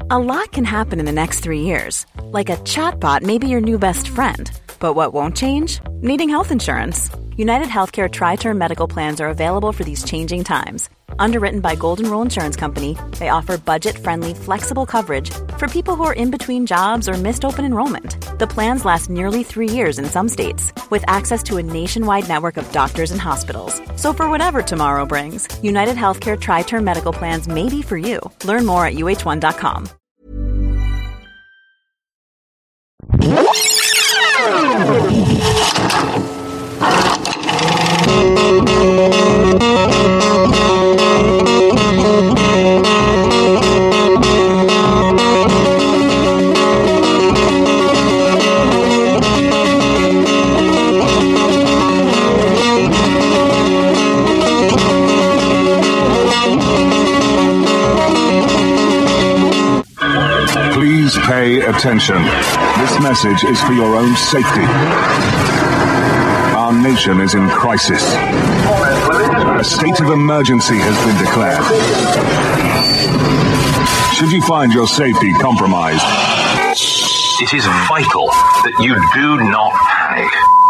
A lot can happen in the next 3 years. Like a chatbot may be your new best friend. But what won't change? Needing health insurance. United Healthcare Tri-Term Medical Plans are available for these changing times. Underwritten by Golden Rule Insurance Company, they offer budget-friendly, flexible coverage for people who are in between jobs or missed open enrollment. The plans last nearly 3 years in some states, with access to a nationwide network of doctors and hospitals. So for whatever tomorrow brings, United Healthcare Tri-Term Medical Plans may be for you. Learn more at uh1.com. Please pay attention. This message is for your own safety. Our nation is in crisis. A state of emergency has been declared. Should you find your safety compromised, it is vital that you do not panic.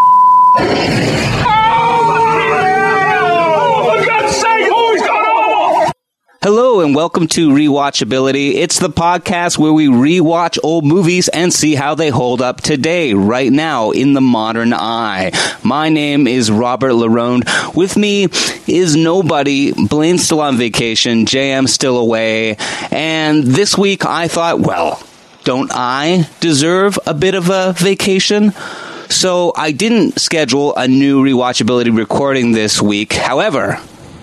Hello and welcome to Rewatchability. It's the podcast where we rewatch old movies and see how they hold up today, right now, in the modern eye. My name is Robert Larone. With me is nobody. Blaine's still on vacation. JM's still away. And this week I thought, well, don't I deserve a bit of a vacation? So I didn't schedule a new Rewatchability recording this week. However,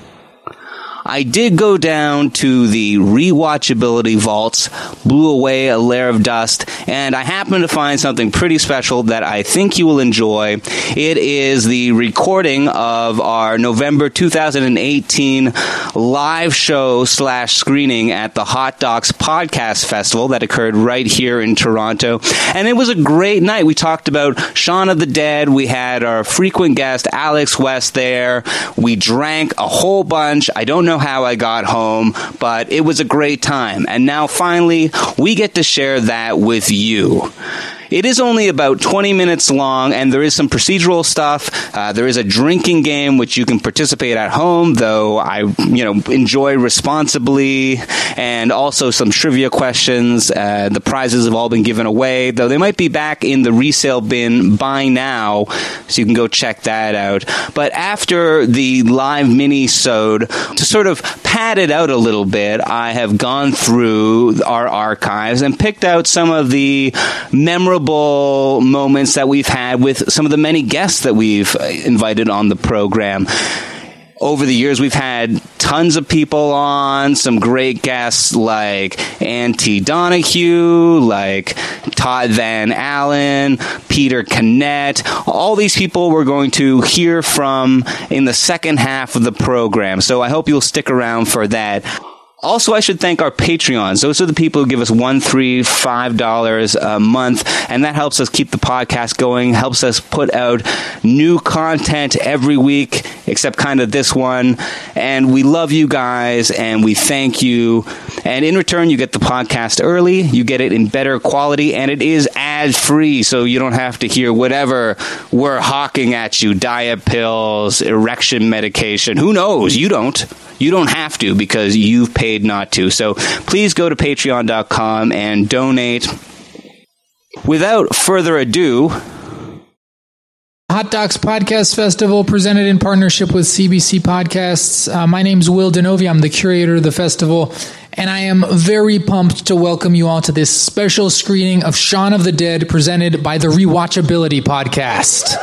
I did go down to the Rewatchability vaults, blew away a layer of dust, and I happened to find something pretty special that I think you will enjoy. It is the recording of our November 2018 live show / screening at the Hot Docs Podcast Festival that occurred right here in Toronto. And it was a great night. We talked about Shaun of the Dead. We had our frequent guest, Alex West, there. We drank a whole bunch. I don't know how I got home, but it was a great time. And now finally, we get to share that with you. It is only about 20 minutes long, and there is some procedural stuff. There is a drinking game which you can participate at home, though I, enjoy responsibly, and also some trivia questions. The prizes have all been given away, though they might be back in the resale bin by now, so you can go check that out. But after the live mini-sode, to sort of pad it out a little bit, I have gone through our archives and picked out some of the memorable moments that we've had with some of the many guests that we've invited on the program. Over the years, we've had tons of people on, some great guests like Auntie Donahue, like Todd Van Allen, Peter Cannett. All these people we're going to hear from in the second half of the program, so I hope you'll stick around for that. Also, I should thank our Patreons. Those are the people who give us $1, $3, $5 a month, and that helps us keep the podcast going, helps us put out new content every week, except kind of this one. And we love you guys, and we thank you. And in return, you get the podcast early, you get it in better quality, and it is ad-free, so you don't have to hear whatever we're hawking at you, diet pills, erection medication. Who knows? You don't. You don't have to because you've paid not to. So please go to patreon.com and donate. Without further ado, Hot Docs Podcast Festival presented in partnership with CBC Podcasts. My name's Will Denovi. I'm the curator of the festival, and I am very pumped to welcome you all to this special screening of Shaun of the Dead presented by the Rewatchability Podcast.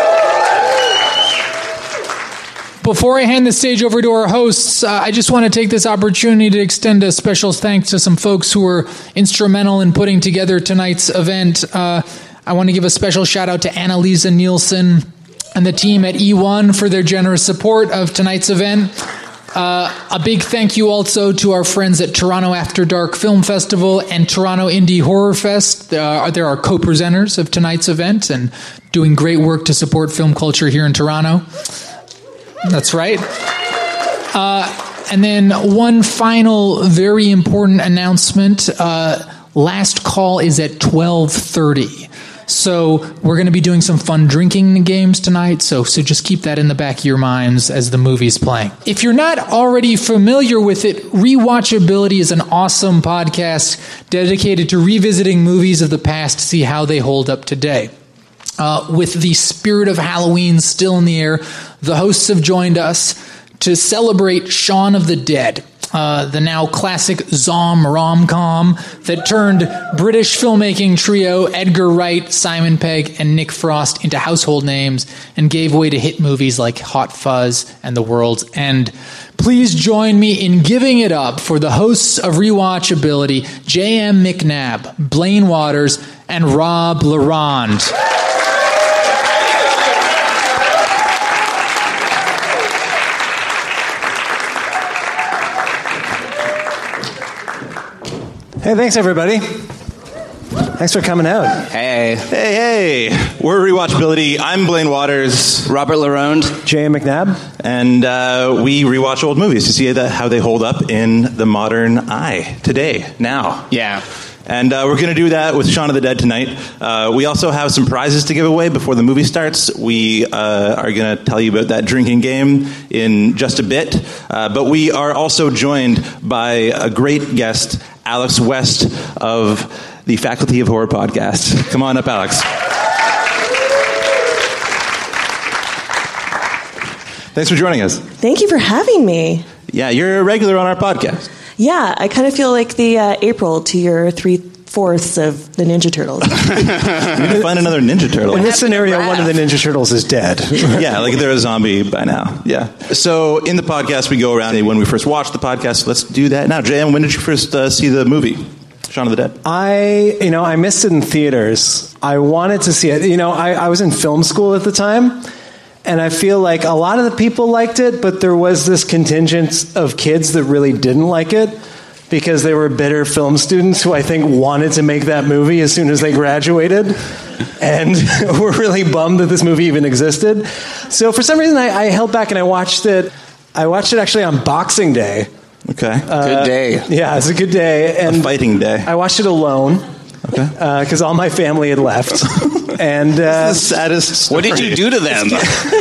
Before I hand the stage over to our hosts, I just want to take this opportunity to extend a special thanks to some folks who were instrumental in putting together tonight's event. I want to give a special shout out to Annalisa Nielsen and the team at E1 for their generous support of tonight's event. A big thank you also to our friends at Toronto After Dark Film Festival and Toronto Indie Horror Fest. They're our co-presenters of tonight's event and doing great work to support film culture here in Toronto. That's right. And then one final very important announcement. Last call is at 12:30. So we're going to be doing some fun drinking games tonight, so just keep that in the back of your minds as the movie's playing. If you're not already familiar with it, Rewatchability is an awesome podcast dedicated to revisiting movies of the past to see how they hold up today. With the spirit of Halloween still in the air, the hosts have joined us to celebrate Shaun of the Dead, the now classic rom-com that turned British filmmaking trio Edgar Wright, Simon Pegg, and Nick Frost into household names and gave way to hit movies like Hot Fuzz and The World's End. Please join me in giving it up for the hosts of Rewatchability, J.M. McNabb, Blaine Waters, and Rob Larond. Hey, thanks, everybody. Thanks for coming out. Hey. Hey. We're Rewatchability. I'm Blaine Waters. Robert Larond. J.M. McNabb. And we rewatch old movies to see how they hold up in the modern eye today, now. Yeah. And we're going to do that with Shaun of the Dead tonight. We also have some prizes to give away before the movie starts. We are going to tell you about that drinking game in just a bit. But we are also joined by a great guest, Alex West of the Faculty of Horror podcast. Come on up, Alex. Thanks for joining us. Thank you for having me. Yeah, you're a regular on our podcast. Yeah, I kind of feel like the April to your 3/4 of the Ninja Turtles. We need to find another Ninja Turtle. In this scenario, one of the Ninja Turtles is dead. Yeah, like they're a zombie by now. Yeah. So in the podcast, we go around when we first watched the podcast. Let's do that now. JM, when did you first see the movie, Shaun of the Dead? I missed it in theaters. I wanted to see it. I was in film school at the time. And I feel like a lot of the people liked it, but there was this contingent of kids that really didn't like it because they were bitter film students who I think wanted to make that movie as soon as they graduated and were really bummed that this movie even existed. So for some reason, I held back and I watched it. I watched it actually on Boxing Day. Okay. Good day. Yeah, it's a good day. And a fighting day. I watched it alone. Okay. Because all my family had left. And the saddest story. What did you do to them?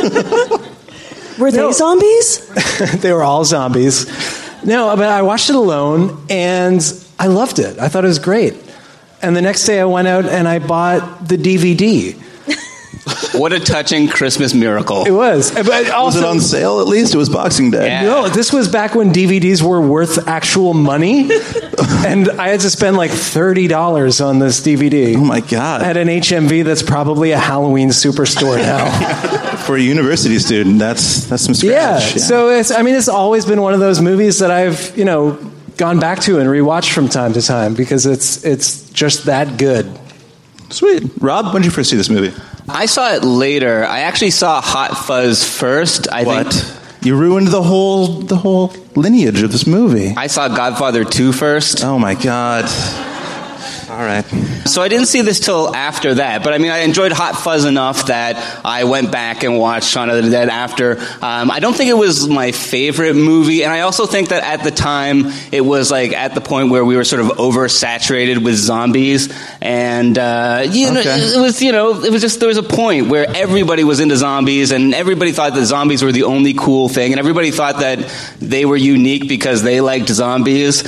Were they zombies? They were all zombies. No, but I watched it alone, and I loved it. I thought it was great. And the next day I went out and I bought the DVD. What a touching Christmas miracle. It was. But also, was it on sale at least? It was Boxing Day. Yeah. No, this was back when DVDs were worth actual money. And I had to spend like $30 on this DVD. Oh my God. At an HMV that's probably a Halloween superstore now. For a university student, that's some scratch. Yeah. So it's always been one of those movies that I've, gone back to and rewatched from time to time because it's just that good. Sweet. Rob, when did you first see this movie? I saw it later. I actually saw Hot Fuzz first. I think You ruined the whole lineage of this movie. I saw Godfather 2 first. Oh my God. All right. So I didn't see this till after that, but I mean, I enjoyed Hot Fuzz enough that I went back and watched Shaun of the Dead after. I don't think it was my favorite movie, and I also think that at the time it was like at the point where we were sort of oversaturated with zombies, and it was just there was a point where everybody was into zombies, and everybody thought that zombies were the only cool thing, and everybody thought that they were unique because they liked zombies.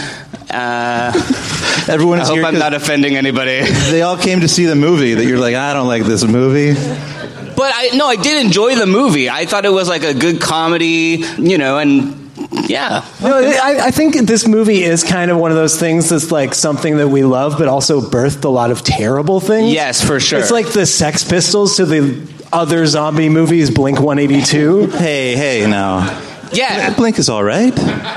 Everyone's I hope here I'm not offending anybody. They all came to see the movie that you're like, I don't like this movie. But I did enjoy the movie. I thought it was like a good comedy, and yeah. No, I think this movie is kind of one of those things that's like something that we love, but also birthed a lot of terrible things. Yes, for sure. It's like the Sex Pistols to the other zombie movies, Blink-182. Hey, now. Yeah. Blink is all right.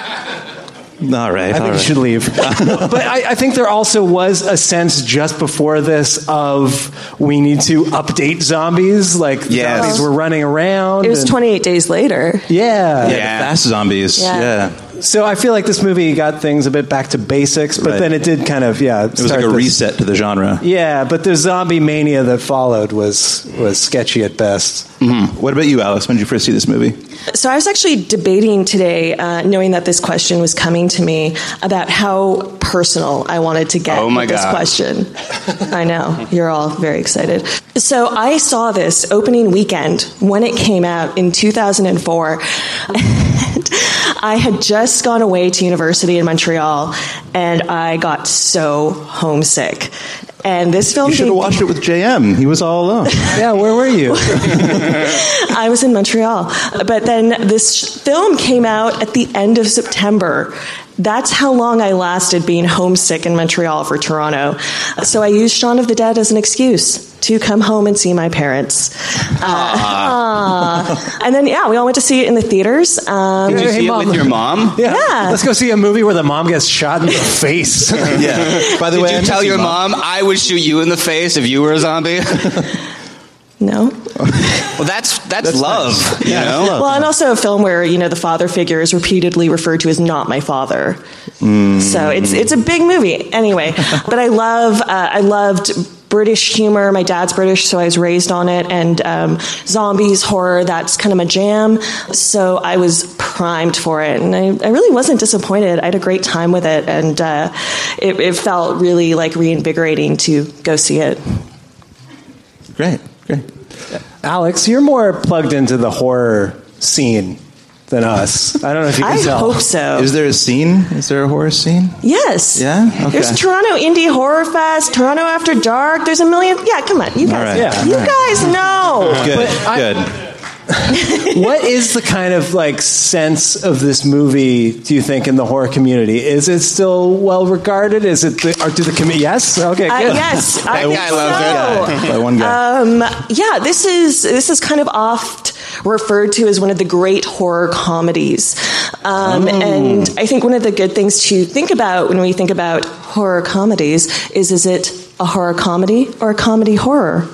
All right. I think you should leave. But I think there also was a sense just before this of we need to update zombies. Like zombies were running around. It was 28 days later. Yeah. The fast zombies. Yeah. So I feel like this movie got things a bit back to basics, but then it did kind of, It was like a reset to the genre. Yeah, but the zombie mania that followed was sketchy at best. Mm-hmm. What about you, Alice? When did you first see this movie? So I was actually debating today, knowing that this question was coming to me, about how personal I wanted to get with this question. I know. You're all very excited. So I saw this opening weekend when it came out in 2004. And I had just gone away to university in Montreal, and I got so homesick. And this film... You should have watched it with JM. He was all alone. Yeah, where were you? I was in Montreal. But then this film came out at the end of September. That's how long I lasted being homesick in Montreal for Toronto. So I used Shaun of the Dead as an excuse to come home and see my parents. And then, we all went to see it in the theaters. Did you see it with your mom? Yeah. Let's go see a movie where the mom gets shot in the face. Yeah. By the way, did you tell your mom, I would shoot you in the face if you were a zombie? No. Well, that's love. Nice. You know? Well, and also a film where, the father figure is repeatedly referred to as not my father. So it's a big movie. Anyway, but I loved British humor. My dad's British, so I was raised on it. And zombies, horror, that's kind of my jam. So I was primed for it. And I really wasn't disappointed. I had a great time with it. And it felt really like reinvigorating to go see it. Great. Alex, you're more plugged into the horror scene than us. I don't know if you can tell. I hope so. Is there a scene? Is there a horror scene? Yes. Yeah? Okay. There's Toronto Indie Horror Fest, Toronto After Dark. There's a million. Yeah, come on. You guys, guys know. Good. What is the kind of sense of this movie, do you think, in the horror community? Is it still well regarded? Is it yes? Okay, good. Yes. That guy loves it. By one guy. This is kind of oft referred to as one of the great horror comedies. And I think one of the good things to think about when we think about horror comedies is it a horror comedy or a comedy horror?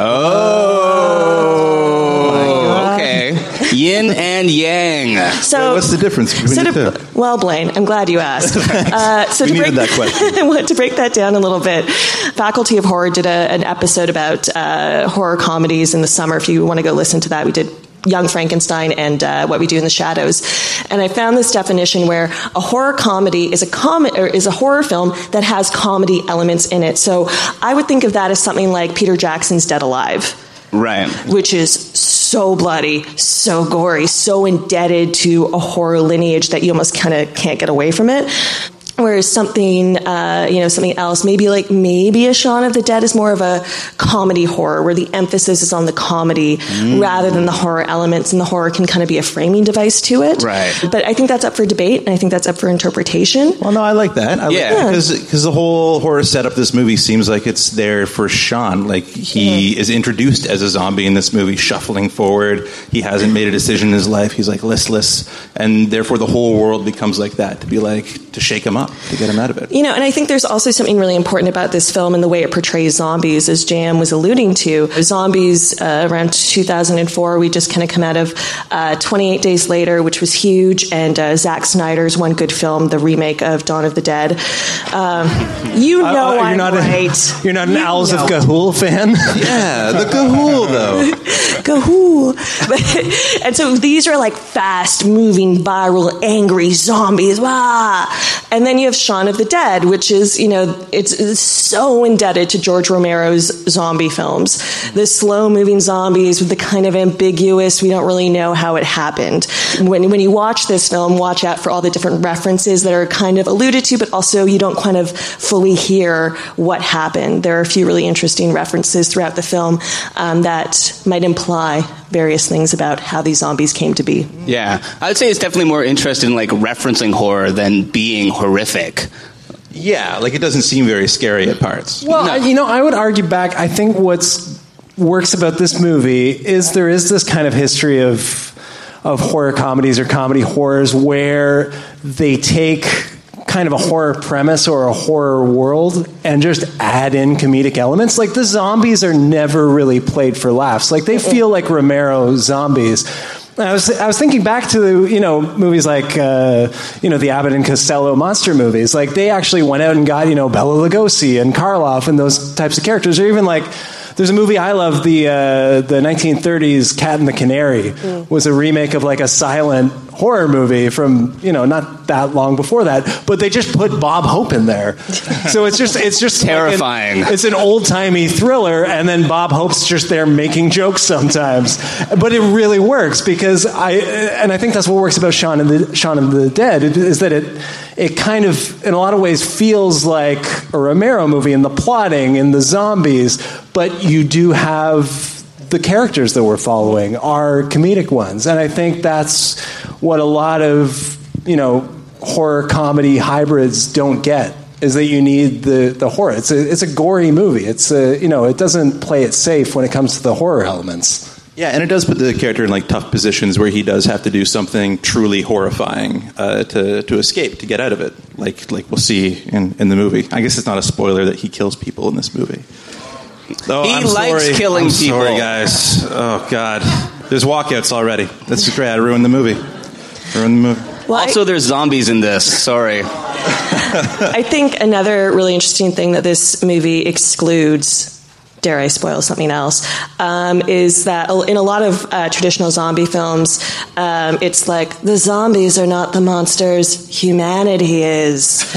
Okay. Yin and yang. So, what's the difference between the two? Well, Blaine, I'm glad you asked. We needed that question. I want to break that down a little bit. Faculty of Horror did an episode about horror comedies in the summer. If you want to go listen to that, we did Young Frankenstein and What We Do in the Shadows. And I found this definition where a horror comedy is a horror film that has comedy elements in it. So I would think of that as something like Peter Jackson's Dead Alive. Right. Which is so bloody, so gory, so indebted to a horror lineage that you almost kind of can't get away from it. Whereas something else, maybe a Shaun of the Dead is more of a comedy horror where the emphasis is on the comedy rather than the horror elements, and the horror can kind of be a framing device to it. Right. But I think that's up for debate, and I think that's up for interpretation. Well, no, I like that. Because the whole horror setup of this movie seems like it's there for Shaun. He is introduced as a zombie in this movie, shuffling forward. He hasn't made a decision in his life. He's listless, and therefore the whole world becomes like that, to shake him up, to get him out of it. And I think there's also something really important about this film and the way it portrays zombies, as J.M. was alluding to. Zombies, around 2004, we just kind of come out of 28 Days Later, which was huge, and Zack Snyder's one good film, the remake of Dawn of the Dead. I'm right. You're not an Owls of Ga'Hoole fan? Yeah, the Ga'Hoole, though. Ga'Hoole. And so these are fast-moving, viral, angry zombies. Wah! And then you have Shaun of the Dead, which is, it's so indebted to George Romero's zombie films. The slow-moving zombies with the kind of ambiguous, we don't really know how it happened. When you watch this film, watch out for all the different references that are kind of alluded to, but also you don't kind of fully hear what happened. There are a few really interesting references throughout the film that might imply various things about how these zombies came to be. Yeah. I would say it's definitely more interested in referencing horror than being horrific. Yeah, it doesn't seem very scary at parts. Well, no. I would argue back. I think what's works about this movie is there is this kind of history of horror comedies or comedy horrors where they take kind of a horror premise or a horror world and just add in comedic elements. The zombies are never really played for laughs. They feel like Romero zombies I was thinking back to movies like the Abbott and Costello monster movies. Like they actually went out and got Bela Lugosi and Karloff and those types of characters. Or even like there's a movie I love, the 1930s Cat and the Canary was a remake of like a silent horror movie from not that long before that, but they just put Bob Hope in there. So it's just terrifying. It's an old-timey thriller, and then Bob Hope's just there making jokes sometimes. But it really works because I think that's what works about Shaun of the Dead is that it kind of in a lot of ways feels like a Romero movie in the plotting and the zombies, but you do have the characters that we're following are comedic ones. And I think that's what a lot of, horror comedy hybrids don't get, is that you need the horror. It's a gory movie. It doesn't play it safe when it comes to the horror elements. Yeah, and it does put the character in like tough positions where he does have to do something truly horrifying to escape, to get out of it. Like we'll see in the movie. I guess it's not a spoiler that he kills people in this movie. Oh, he likes killing people. Sorry, guys. Oh, God. There's walkouts already. That's great. I ruined the movie. Well, also, there's zombies in this. Sorry. I think another really interesting thing that this movie excludes, dare I spoil something else, is that in a lot of traditional zombie films, it's like, the zombies are not the monsters, humanity is.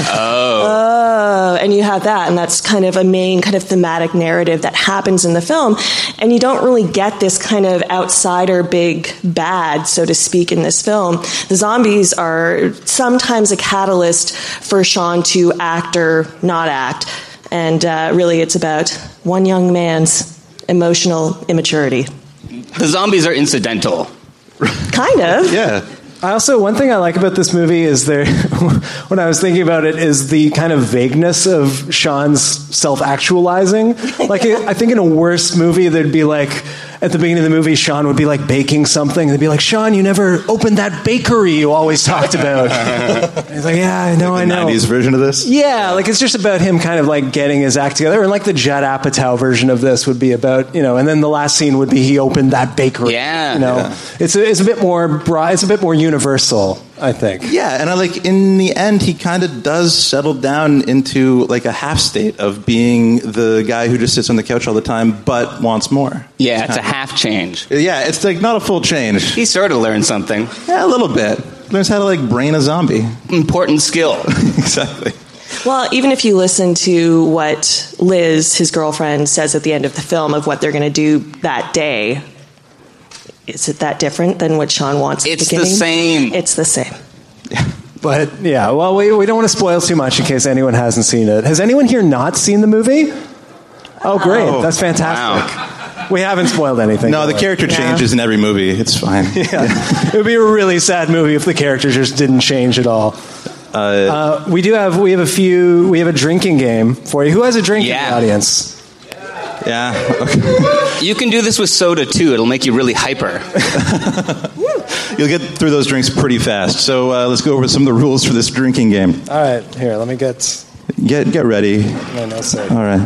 Oh, and you have that, and that's kind of a main kind of thematic narrative that happens in the film, and you don't really get this kind of outsider big bad, so to speak, in this film. The zombies are sometimes a catalyst for Shaun to act or not act. And really, it's about one young man's emotional immaturity. The zombies are incidental. Kind of. Yeah. One thing I like about this movie is when I was thinking about it, is the kind of vagueness of Shaun's self-actualizing. Like, I think in a worse movie, there'd be like, at the beginning of the movie, Shaun would be like baking something. They'd be like, Shaun, you never opened that bakery you always talked about. He's like, yeah, I know. The 90s version of this? Yeah, like it's just about him kind of like getting his act together. And like the Judd Apatow version of this would be about, and then the last scene would be he opened that bakery. Yeah. Yeah. It's a bit more broad, it's a bit more universal, I think. Yeah, and in the end, he kind of does settle down into like a half state of being the guy who just sits on the couch all the time, but wants more. Yeah, it's a half change. Yeah, it's like not a full change. He sort of learned something. Yeah, a little bit. Learns how to like brain a zombie. Important skill. Exactly. Well, even if you listen to what Liz, his girlfriend, says at the end of the film of what they're going to do that day, is it that different than what Shaun wants at the beginning? It's the same. It's the same. Yeah. But, yeah, well, we don't want to spoil too much in case anyone hasn't seen it. Has anyone here not seen the movie? Oh, great. That's fantastic. Wow. We haven't spoiled anything. No, the character changes in every movie. It's fine. Yeah. It would be a really sad movie if the characters just didn't change at all. We have a drinking game for you. Who has a drink in the audience? Yeah. Okay. You can do this with soda too. It'll make you really hyper. You'll get through those drinks pretty fast. So let's go over some of the rules for this drinking game. All right, here. Let me get ready. No, sir. All right.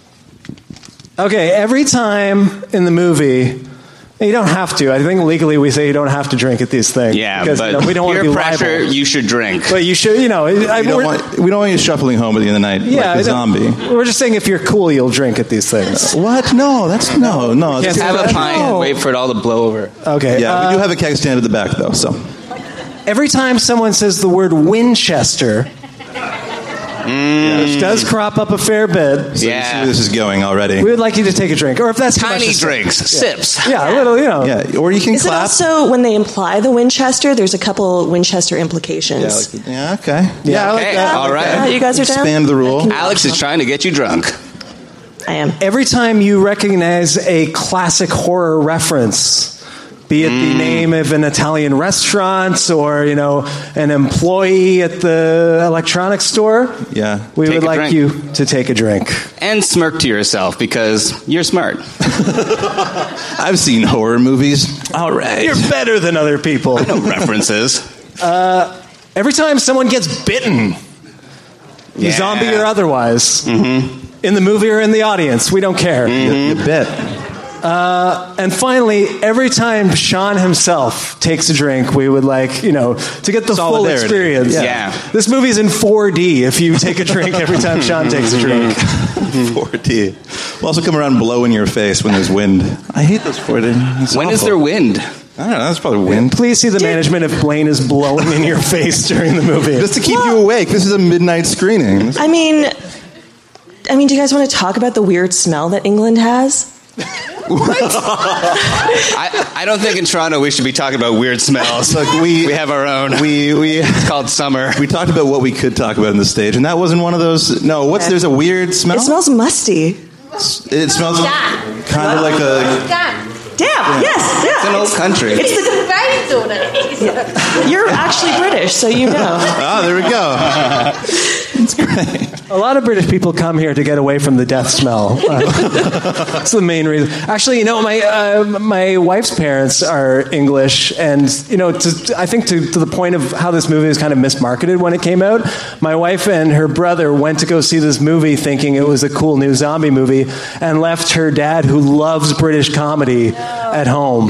Okay. Every time in the movie, you don't have to. I think legally we say you don't have to drink at these things. Yeah, because but we don't want to be pressure. liable. You should drink. But you should. We don't want you shuffling home at the end of the night like a zombie. We're just saying if you're cool, you'll drink at these things. What? No, that's no. Just have a pint and wait for it all to blow over. Okay. Yeah, we do have a keg stand at the back though. So every time someone says the word Winchester, which does crop up a fair bit. So you see where this is going already. We would like you to take a drink, or if that's tiny drinks, sips. Yeah, a little, Yeah, or you can clap. Is it also when they imply the Winchester? There's a couple Winchester implications. Yeah, okay. Yeah, I like that. All right. You guys are down? Expand the rule. Alex is trying to get you drunk. I am. Every time you recognize a classic horror reference, be it the name of an Italian restaurant or, an employee at the electronics store, we would like you to take a drink. And smirk to yourself because you're smart. I've seen horror movies. All right. You're better than other people. No references. Every time someone gets bitten, zombie or otherwise, in the movie or in the audience, we don't care. You bet. And finally, every time Sean himself takes a drink, we would to get the full experience. Yeah. This movie's in 4D if you take a drink every time Sean takes a drink. 4D. We'll also come around and blow in your face when there's wind. I hate those 4D. It's When awful. is there wind? I don't know. That's probably wind. Please see the management if Blaine is blowing in your face during the movie. Just to keep you awake. This is a midnight screening. I mean, do you guys want to talk about the weird smell that England has? I don't think in Toronto we should be talking about weird smells. Look, we have our own. It's called summer. We talked about what we could talk about in the stage, and that wasn't one of those. No, there's a weird smell? It smells musty. It smells kind of like a... Damn, yes, yeah. It's an old country. It's You're actually British, so you know. Oh, there we go. It's great. A lot of British people come here to get away from the death smell. That's the main reason. Actually, my wife's parents are English, and I think to the point of how this movie was kind of mismarketed when it came out. My wife and her brother went to go see this movie thinking it was a cool new zombie movie, and left her dad, who loves British comedy, at home.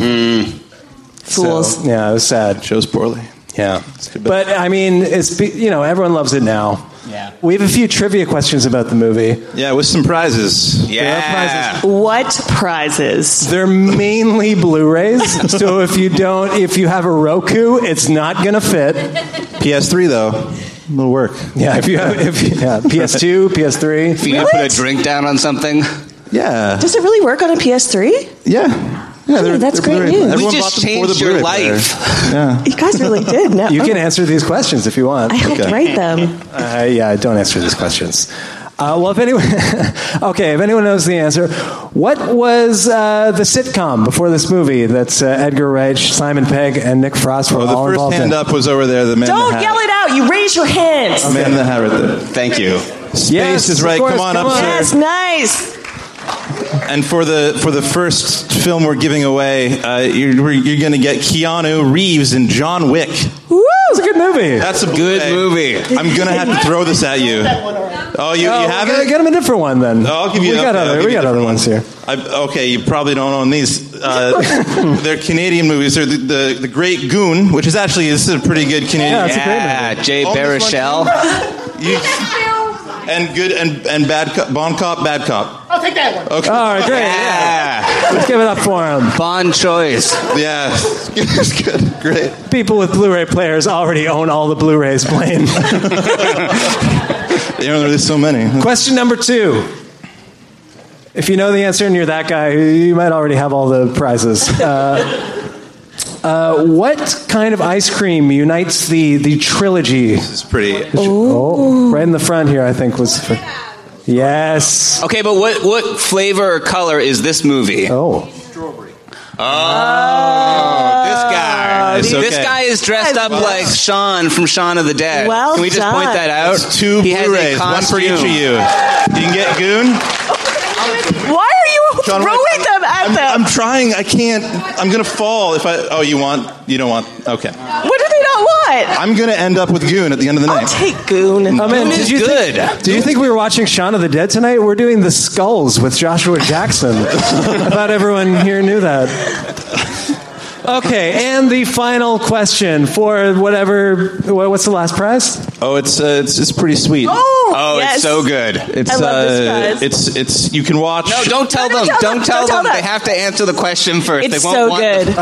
Fools. So, yeah, it was sad. Shows poorly. Yeah, but I mean, it's everyone loves it now. Yeah. We have a few trivia questions about the movie. Yeah, with some prizes. Yeah. There are prizes. What prizes? They're mainly Blu-rays, so if you have a Roku, it's not gonna fit. PS3 though, it'll work. Yeah, if you have PS2, PS3. If you put a drink down on something. Yeah. Does it really work on a PS3? Yeah. That's great news. Everyone We bought just them for the changed your Blu-ray player. life. Yeah. You guys really did. No. You can answer these questions if you want. I helped write them. Yeah, don't answer these questions. Well, if anyone knows the answer, what was the sitcom before this movie that's Edgar Wright, Simon Pegg, and Nick Frost were The all first involved hand in? up was over there. The man in the Don't hat. yell it out. You raise your hands. The man in the hat right there. Thank you. Space Yes, is of right. course, Come on come up, on. sir. Yes, nice. And for the first film we're giving away, you're going to get Keanu Reeves and John Wick. Woo! It's a good movie. That's a Good movie. I'm going to have to throw this at you. Oh, you have it? Get him a different one then. Oh, I'll give you. We got I'll give you a other different ones here. Okay, you probably don't own these. They're Canadian movies. They're the Great Goon, which is actually this is a pretty good Canadian. Yeah, it's a great movie. Jay Own this one, Baruchel. And good and bad cop, Bon Cop, Bad Cop. I'll take that one. Okay. All right, great. Yeah. Let's give it up for him. Bon choice. Yeah, it's good. Great. People with Blu-ray players already own all the Blu-rays, Blaine. There's so many. Question number 2. If you know the answer and you're that guy, you might already have all the prizes. What kind of ice cream unites the trilogy? This is pretty. Oh, right in the front here, I think was. Yes. Okay, but what flavor or color is this movie? Oh. This guy. It's This okay. guy is dressed up like Shaun from Shaun of the Dead. Well Can we just done. point that out? That's 2 He has a Blu-rays, one for each of costume. you. You can get Goon. Why are you John, throwing them at them? I'm trying. I can't. I'm gonna fall if I. Oh, you don't want. Okay. What do they not want? I'm gonna end up with Goon at the end of the I'll night. take Goon. Oh, man, Goon is good. Did you think we were watching Shaun of the Dead tonight? We're doing The Skulls with Joshua Jackson. I thought everyone here knew that. Okay, and the final question for whatever. What's the last prize? Oh, it's pretty sweet. Oh, yes. it's so good. It's I love this prize. it's you can watch. No, don't tell them. Don't tell them. They have to answer the question first. It's they won't so want good.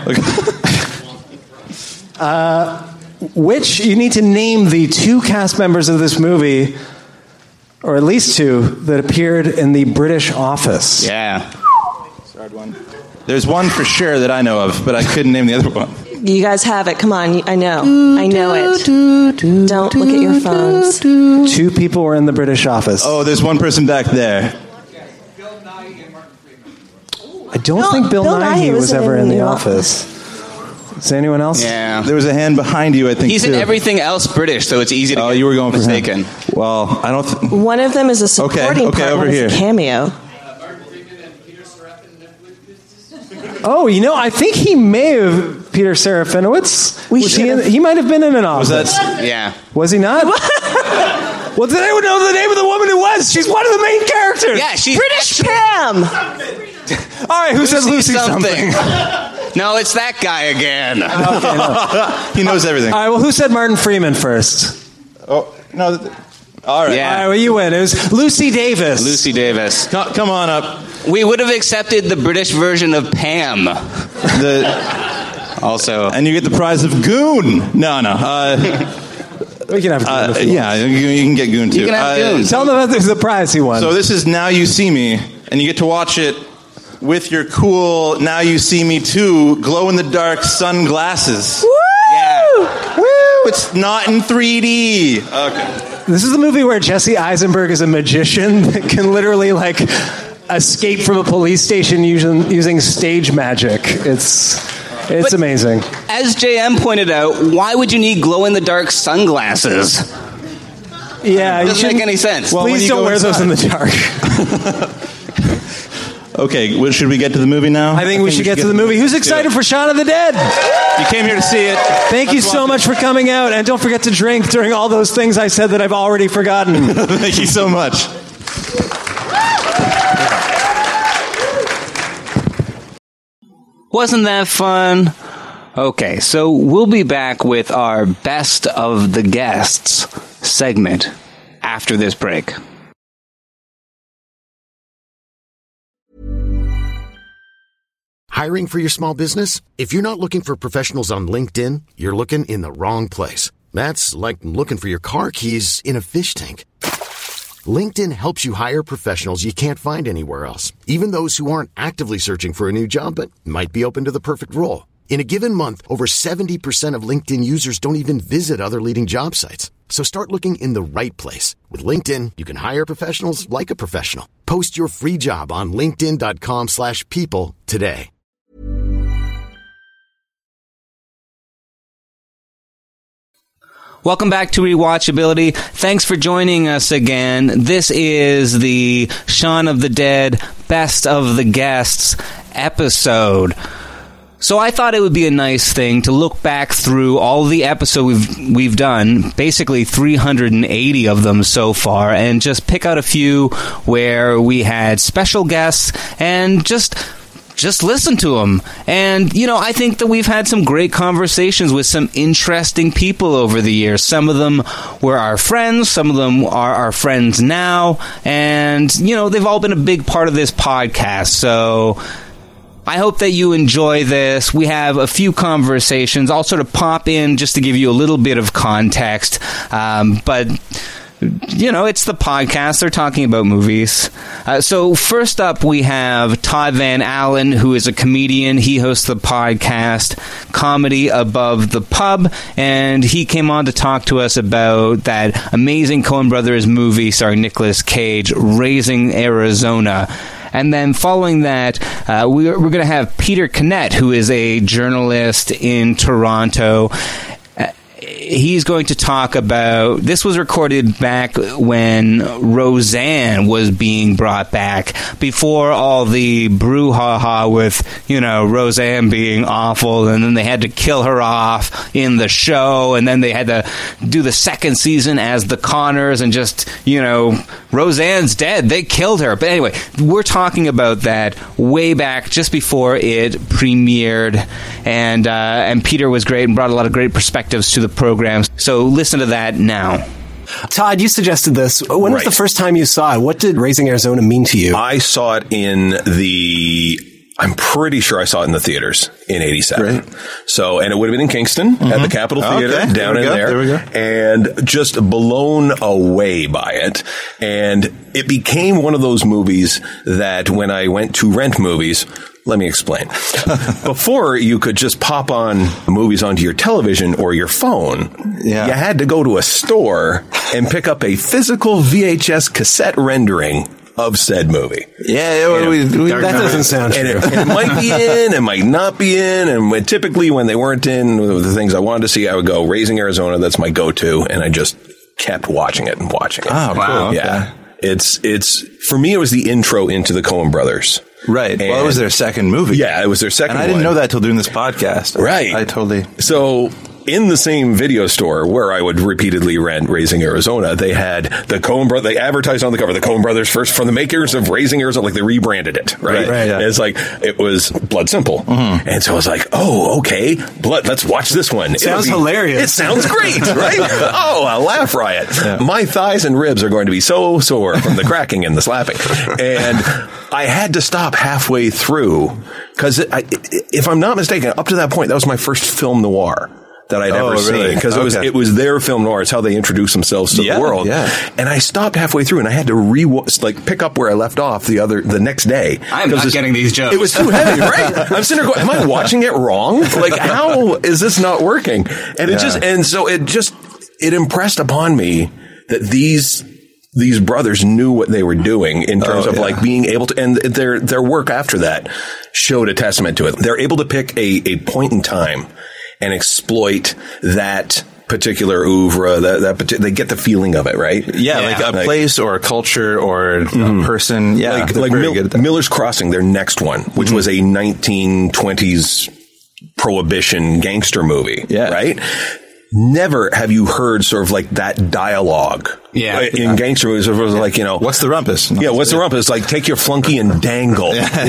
Okay. Which you need to name the 2 cast members of this movie, or at least 2 that appeared in the British Office. Yeah. There's one for sure that I know of, but I couldn't name the other one. You guys have it. Come on. I know. I know it. Don't look at your phones. 2 people were in the British Office. Oh, there's one person back there. I don't think Bill Nighy was ever in the office. Is there anyone else? Yeah. There was a hand behind you, I think. He's too. in everything else British, so it's easy to get you were going mistaken. for him. Well, I don't. One of them is a supporting Okay, part. over One is here. a cameo. Oh, I think he may have Peter Serafinowicz. He might have been in an office. Was that? Yeah. Was he not? Well, did anyone know the name of the woman who was? She's one of the main characters. Yeah, she's British Pam. All right, who says Lucy something? No, it's that guy again. Okay, no. He knows everything. All right, well, who said Martin Freeman first? Oh, no. All right. Yeah. All right, well, you win. It was Lucy Davis. Lucy Davis. Come on up. We would have accepted the British version of Pam. Also. And you get the prize of Goon. No. We can have Goon if you yeah, you can get Goon too. You can have Goon. Tell them about the prize he won. So this is Now You See Me, and you get to watch it with your cool Now You See Me 2 glow-in-the-dark sunglasses. Woo! Yeah. Woo! It's not in 3D. Okay. This is the movie where Jesse Eisenberg is a magician that can literally, like, escape from a police station using stage magic. It's amazing. As JM pointed out, why would you need glow-in-the-dark sunglasses? Yeah, It doesn't make any sense. Well, please don't wear those in the dark. Okay, should we get to the movie now? I think we should get to the movie. Who's excited for Shaun of the Dead? You came here to see it. Thank you so much for coming out, and don't forget to drink during all those things I said that I've already forgotten. Thank you so much. Wasn't that fun? Okay, so we'll be back with our Best of the Guests segment after this break. Hiring for your small business? If you're not looking for professionals on LinkedIn, you're looking in the wrong place. That's like looking for your car keys in a fish tank. LinkedIn helps you hire professionals you can't find anywhere else, even those who aren't actively searching for a new job but might be open to the perfect role. In a given month, over 70% of LinkedIn users don't even visit other leading job sites. So start looking in the right place. With LinkedIn, you can hire professionals like a professional. Post your free job on linkedin.com/people today. Welcome back to Rewatchability. Thanks for joining us again. This is the Shaun of the Dead Best of the Guests episode. So I thought it would be a nice thing to look back through all the episodes we've done, basically 380 of them so far, and just pick out a few where we had special guests and just listen to them. And, you know, I think that we've had some great conversations with some interesting people over the years. Some of them were our friends, some of them are our friends now, and, you know, they've all been a big part of this podcast. So I hope that you enjoy this. We have a few conversations. I'll sort of pop in just to give you a little bit of context, but you know, it's the podcast. They're talking about movies. So first up, we have Todd Van Allen, who is a comedian. He hosts the podcast Comedy Above the Pub, and he came on to talk to us about that amazing Coen Brothers movie starring Nicolas Cage, Raising Arizona. And then following that, we're going to have Peter Knet, who is a journalist in Toronto. He's going to talk about, this was recorded back when Roseanne was being brought back, before all the brouhaha with, you know, Roseanne being awful, and then they had to kill her off in the show, and then they had to do the second season as the Connors, and just, you know, Roseanne's dead, they killed her. But anyway, we're talking about that way back just before it premiered, and Peter was great and brought a lot of great perspectives to the program. So listen to that now. Todd, you suggested this. When was the first time you saw it? What did Raising Arizona mean to you? I saw it I'm pretty sure I saw it in the theaters in 87. Right. So, and it would have been in Kingston at the Capitol Theater down in there. There we go. And just blown away by it. And it became one of those movies that when I went to rent movies, let me explain. Before, you could just pop on movies onto your television or your phone. Yeah. You had to go to a store and pick up a physical VHS cassette rendering of said movie. Yeah, that doesn't sound true. And it might be in, it might not be in, and typically when they weren't in, the things I wanted to see, I would go Raising Arizona, that's my go-to, and I just kept watching it and watching it. Oh, wow. Cool. Yeah. It's for me, it was the intro into the Coen Brothers. Right. And it was their second movie. Yeah, it was their second one. And I didn't know that till doing this podcast. Right. I totally... So in the same video store where I would repeatedly rent Raising Arizona, they had the Coen Brothers. They advertised on the cover, the Coen Brothers first from the makers of Raising Arizona. Like they rebranded it, right? Yeah. It's like it was Blood Simple, and so I was like, oh, okay, Blood. Let's watch this one. Sounds hilarious. It sounds great, right? Oh, a laugh riot. Yeah. My thighs and ribs are going to be so sore from the cracking and the slapping, and I had to stop halfway through because if I'm not mistaken, up to that point, that was my first film noir that I'd ever seen, because it was their film noir. It's how they introduce themselves to the world. Yeah. And I stopped halfway through, and I had to pick up where I left off the next day. I'm not getting these jokes. It was too heavy, right? I'm sitting there going, am I watching it wrong? Like, how is this not working? And it impressed upon me that these brothers knew what they were doing in terms of like being able to, and their work after that showed a testament to it. They're able to pick a point in time and exploit that particular oeuvre, they get the feeling of it, right? Yeah, like a place or a culture or a person. Yeah, like Miller's Crossing, their next one, which was a 1920s prohibition gangster movie, right? Never have you heard sort of like that dialogue in gangster movies. It was like, what's the rumpus? What's the rumpus? Like, take your flunky and dangle.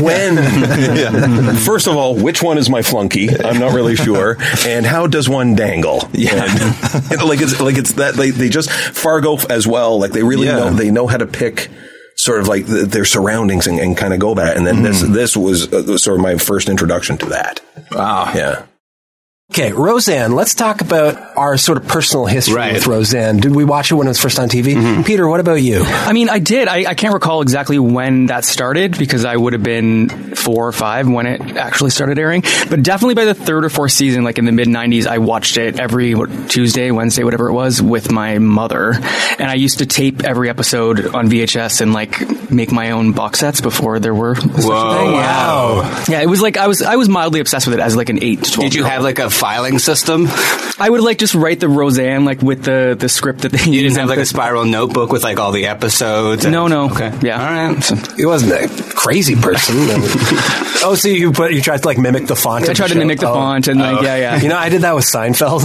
When? First of all, which one is my flunky? I'm not really sure. And how does one dangle? Yeah. And it's that they just Fargo as well. Like they really know how to pick sort of like their surroundings and kind of go about it. And then this was sort of my first introduction to that. Wow. Yeah. Okay, Roseanne. Let's talk about our sort of personal history with Roseanne. Did we watch it when it was first on TV? Peter, what about you? I mean, I did. I can't recall exactly when that started because I would have been 4 or 5 when it actually started airing. But definitely by the 3rd or 4th season, like in the mid-90s, I watched it every Tuesday, Wednesday, whatever it was, with my mother. And I used to tape every episode on VHS and like make my own box sets before there were such a thing. Wow. Yeah, it was like I was mildly obsessed with it as like an 8 to 12. Did you have like a filing system? I would like just write the Roseanne like with the script that they You didn't have like a spiral notebook with like all the episodes? No. Okay. Yeah. All right. So, it wasn't a crazy person. So you tried to like mimic the font. I tried to mimic the font and yeah. I did that with Seinfeld.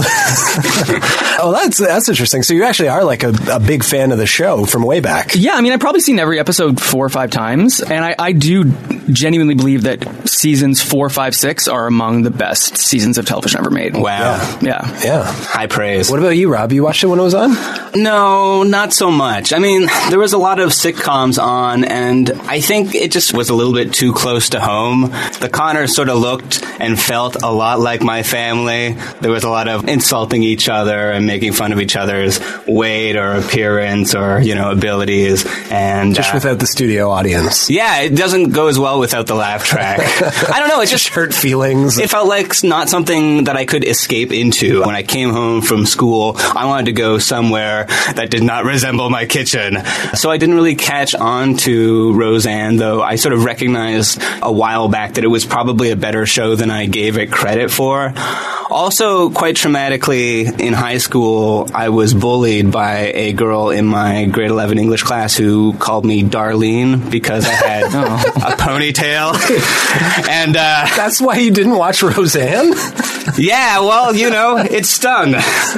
Oh, that's interesting. So you actually are like a big fan of the show from way back. Yeah, I mean, I've probably seen every episode 4 or 5 times, and I do genuinely believe that seasons 4, 5, 6 are among the best seasons of television ever made. Wow. Yeah. High praise. What about you, Rob? You watched it when it was on? No, not so much. I mean, there was a lot of sitcoms on, and I think it just was a little bit too close to home. The Connors sort of looked and felt a lot like my family. There was a lot of insulting each other and making fun of each other's weight or appearance or, abilities. And just without the studio audience. Yeah, it doesn't go as well without the laugh track. I don't know. It just hurt feelings. It felt like not something that I could escape into. When I came home from school, I wanted to go somewhere that did not resemble my kitchen. So I didn't really catch on to Roseanne, though I sort of recognized a while back that it was probably a better show than I gave it credit for. Also, quite traumatically, in high school, I was bullied by a girl in my grade 11 English class who called me Darlene because I had a ponytail. And that's why you didn't watch Roseanne? Yeah, well, it stung.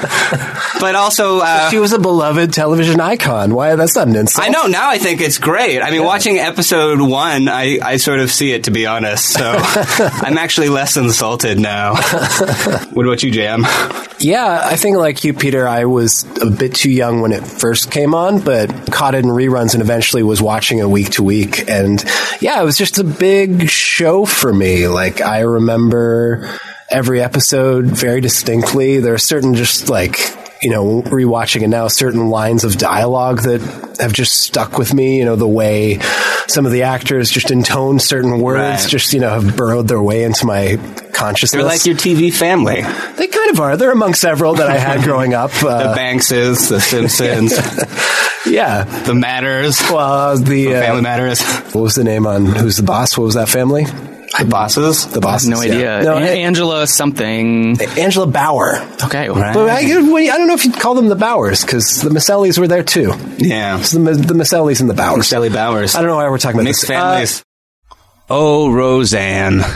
But also... she was a beloved television icon. Why? That's not an insult. I know. Now I think it's great. I mean, watching episode 1, I sort of see it, to be honest. So I'm actually less insulted now. What about you, Jam? Yeah, I think like you, Peter, I was a bit too young when it first came on, but caught it in reruns and eventually was watching it week to week. And yeah, it was just a big show for me. Like, I remember every episode very distinctly. There are certain just like, rewatching it now, certain lines of dialogue that have just stuck with me, the way some of the actors just intone certain words, just, have burrowed their way into my consciousness. They're like your TV family. They kind of are. They're among several that I had growing up. The Bankses, the Simpsons. Yeah. The Matters. Well, the Family Matters. What was the name on Who's the Boss? What was that family? The Bosses? The Bosses. No idea. No, Angela something. Angela Bauer. Okay. Right. But I don't know if you'd call them the Bowers, because the Masellis were there too. Yeah. So the Masellis and the Bowers. Maselli Bowers. I don't know why we're talking about mixed this. families. Oh, Roseanne.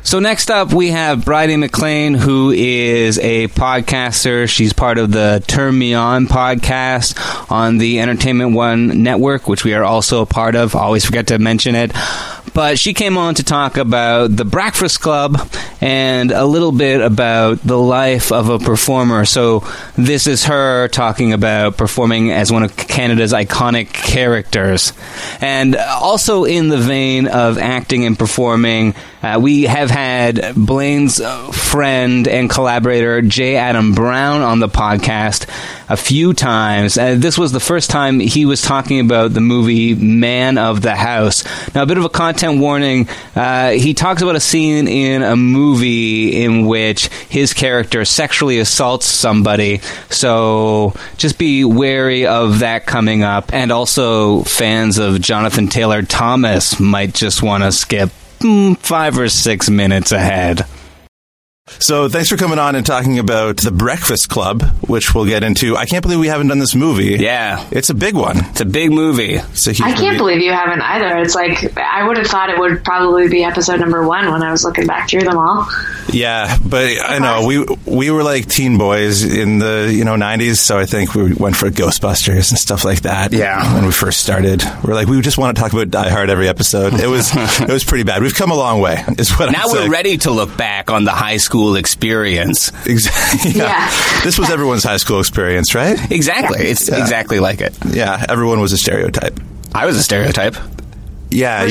So next up, we have Bridie McLean, who is a podcaster. She's part of the Turn Me On podcast on the Entertainment One network, which we are also a part of. Always forget to mention it. But she came on to talk about The Breakfast Club and a little bit about the life of a performer. So this is her talking about performing as one of Canada's iconic characters. And also in the vein of acting and performing, we have had Blaine's friend and collaborator J. Adam Brown on the podcast a few times. This was the first time he was talking about the movie Man of the House. Now, a bit of a content warning. He talks about a scene in a movie in which his character sexually assaults somebody. So just be wary of that coming up. And also, fans of Jonathan Taylor Thomas might just want to skip 5 or 6 minutes ahead. So thanks for coming on and talking about The Breakfast Club, which we'll get into. I can't believe we haven't done this movie. Yeah. It's a big one. It's a big movie. It's a huge I can't believe you haven't either. It's like, I would have thought it would probably be episode number 1 when I was looking back through them all. Yeah, but I know, we were like teen boys in the 90s, so I think we went for Ghostbusters and stuff like that. Yeah. When we first started. We're like, we just want to talk about Die Hard every episode. It was pretty bad. We've come a long way, is what I'm saying. Now we're ready to look back on the high school experience. Exactly. Yeah. This was everyone's high school experience, right? Exactly. It's exactly like it. Yeah, everyone was a stereotype. I was a stereotype. Yeah.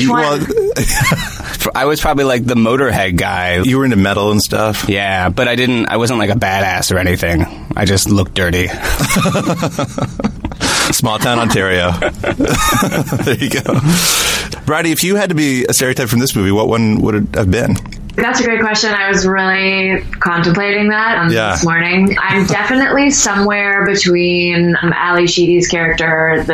I was probably like the Motorhead guy. You were into metal and stuff? Yeah, but I wasn't like a badass or anything. I just looked dirty. Small town Ontario. There you go. Bridie, if you had to be a stereotype from this movie, what one would it have been? That's a great question. I was really contemplating that this morning. I'm definitely somewhere between Ali Sheedy's character,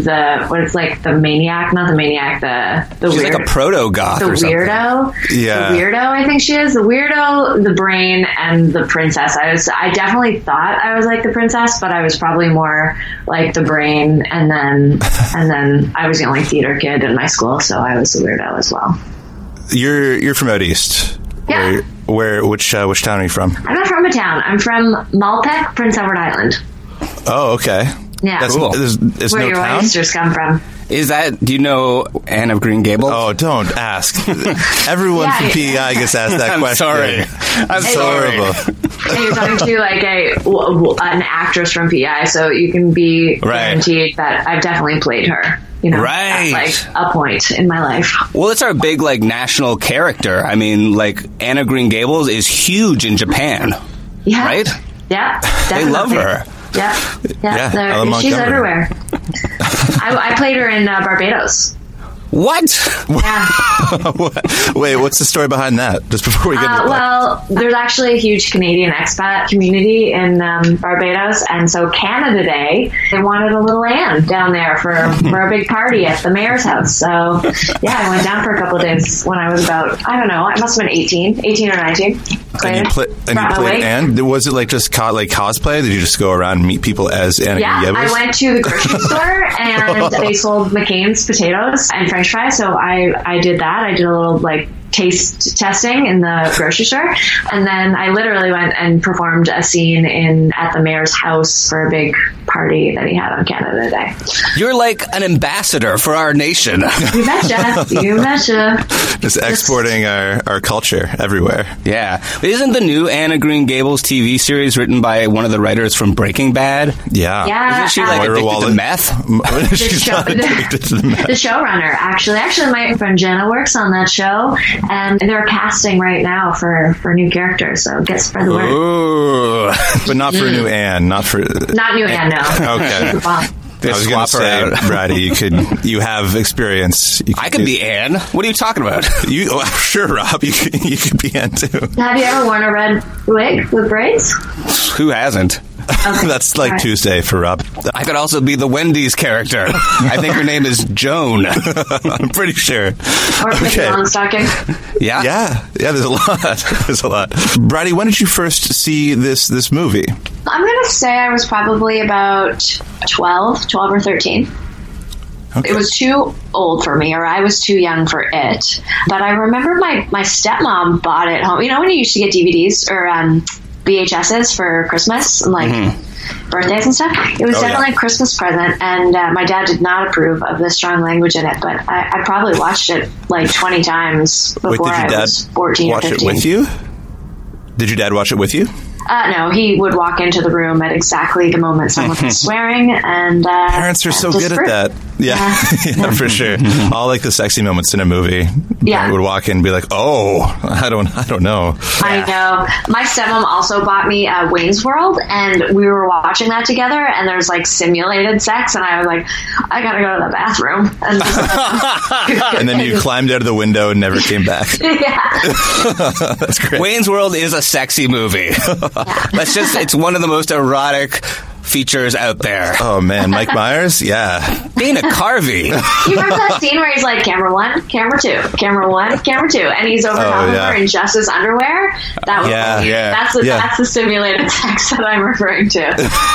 the maniac, not the maniac, the she's weird, like a proto-goth the or something. Weirdo. Yeah. The weirdo, I think she is. The weirdo, the brain, and the princess. I definitely thought I was like the princess, but I was probably more like the brain, and then I was the only theater kid in my school, so I was the weirdo as well. You're from out east. Yeah. Which town are you from? I'm not from a town. I'm from Malpeque, Prince Edward Island. Oh, okay. Yeah. That's cool. There's where no your town? oysters come from. Do you know Anne of Green Gables? Oh, don't ask. Everyone from PEI gets asked that question. I'm sorry. Horrible. And you're talking to like an actress from PEI, so you can be guaranteed that I've definitely played her. At like a point in my life. Well, it's our big like national character. I mean, like Anne of Green Gables is huge in Japan. Yeah. Right? Yeah. Definitely. They love her. Yeah. She's everywhere. I played her in Barbados. What? Yeah. Wait, what's the story behind that? Just before we get into that. Well, there's actually a huge Canadian expat community in Barbados, and so Canada Day, they wanted a little Anne down there for a big party at the mayor's house. So, yeah, I went down for a couple of days when I was about, I don't know, I must have been 18 or 19. And you played Anne? Was it like just cosplay? Did you just go around and meet people as Anne? Yeah, I went to the grocery store and they sold McCain's potatoes and French fries, so I did that. I did a little taste testing in the grocery store, and then I literally went and performed a scene at the mayor's house for a big party that he had on Canada Day. You're like an ambassador for our nation. You betcha. Just exporting our culture everywhere. Yeah. Isn't the new Anne of Green Gables TV series written by one of the writers from Breaking Bad? Yeah. Isn't she addicted to meth? She's not addicted to the meth. The showrunner, actually, my friend Jenna works on that show, and they're casting right now for new characters, so get spread the word. Ooh. But not for new Anne, not new Anne, no. Okay. I was going to say, Bridie, you have experience. I could be Anne. What are you talking about? Sure, Rob. You could be Anne too. Have you ever worn a red wig with braids? Who hasn't? Okay. That's like Tuesday for Rob. I could also be the Wendy's character. I think her name is Joan. I'm pretty sure. Or Pippi Longstocking. Yeah. There's a lot. Bridie, when did you first see this movie? I'm going to say I was probably about 12 or 13. It was too old for me, or I was too young for it. But I remember my stepmom bought it home. You know when you used to get DVDs or VHSs for Christmas and birthdays and stuff? It was definitely a Christmas present, and my dad did not approve of the strong language in it, but I probably watched it like 20 times before I was 14 or 15. Watch it with you? Did your dad watch it with you? No, he would walk into the room at exactly the moment someone was swearing, and parents are so good at that. Yeah, for sure. All like the sexy moments in a movie. Yeah, would walk in and be like, "Oh, I don't know." I know. My stepmom also bought me Wayne's World, and we were watching that together. And there's like simulated sex, and I was like, "I gotta go to the bathroom." And then you climbed out of the window and never came back. Yeah, that's great. Wayne's World is a sexy movie. It's one of the most erotic features out there. Oh man, Mike Myers? Yeah. Dana Carvey. You remember that scene where he's like, camera 1, camera 2, camera 1, camera 2, and he's over top of her in just his underwear? That was that's the simulated sex that I'm referring to.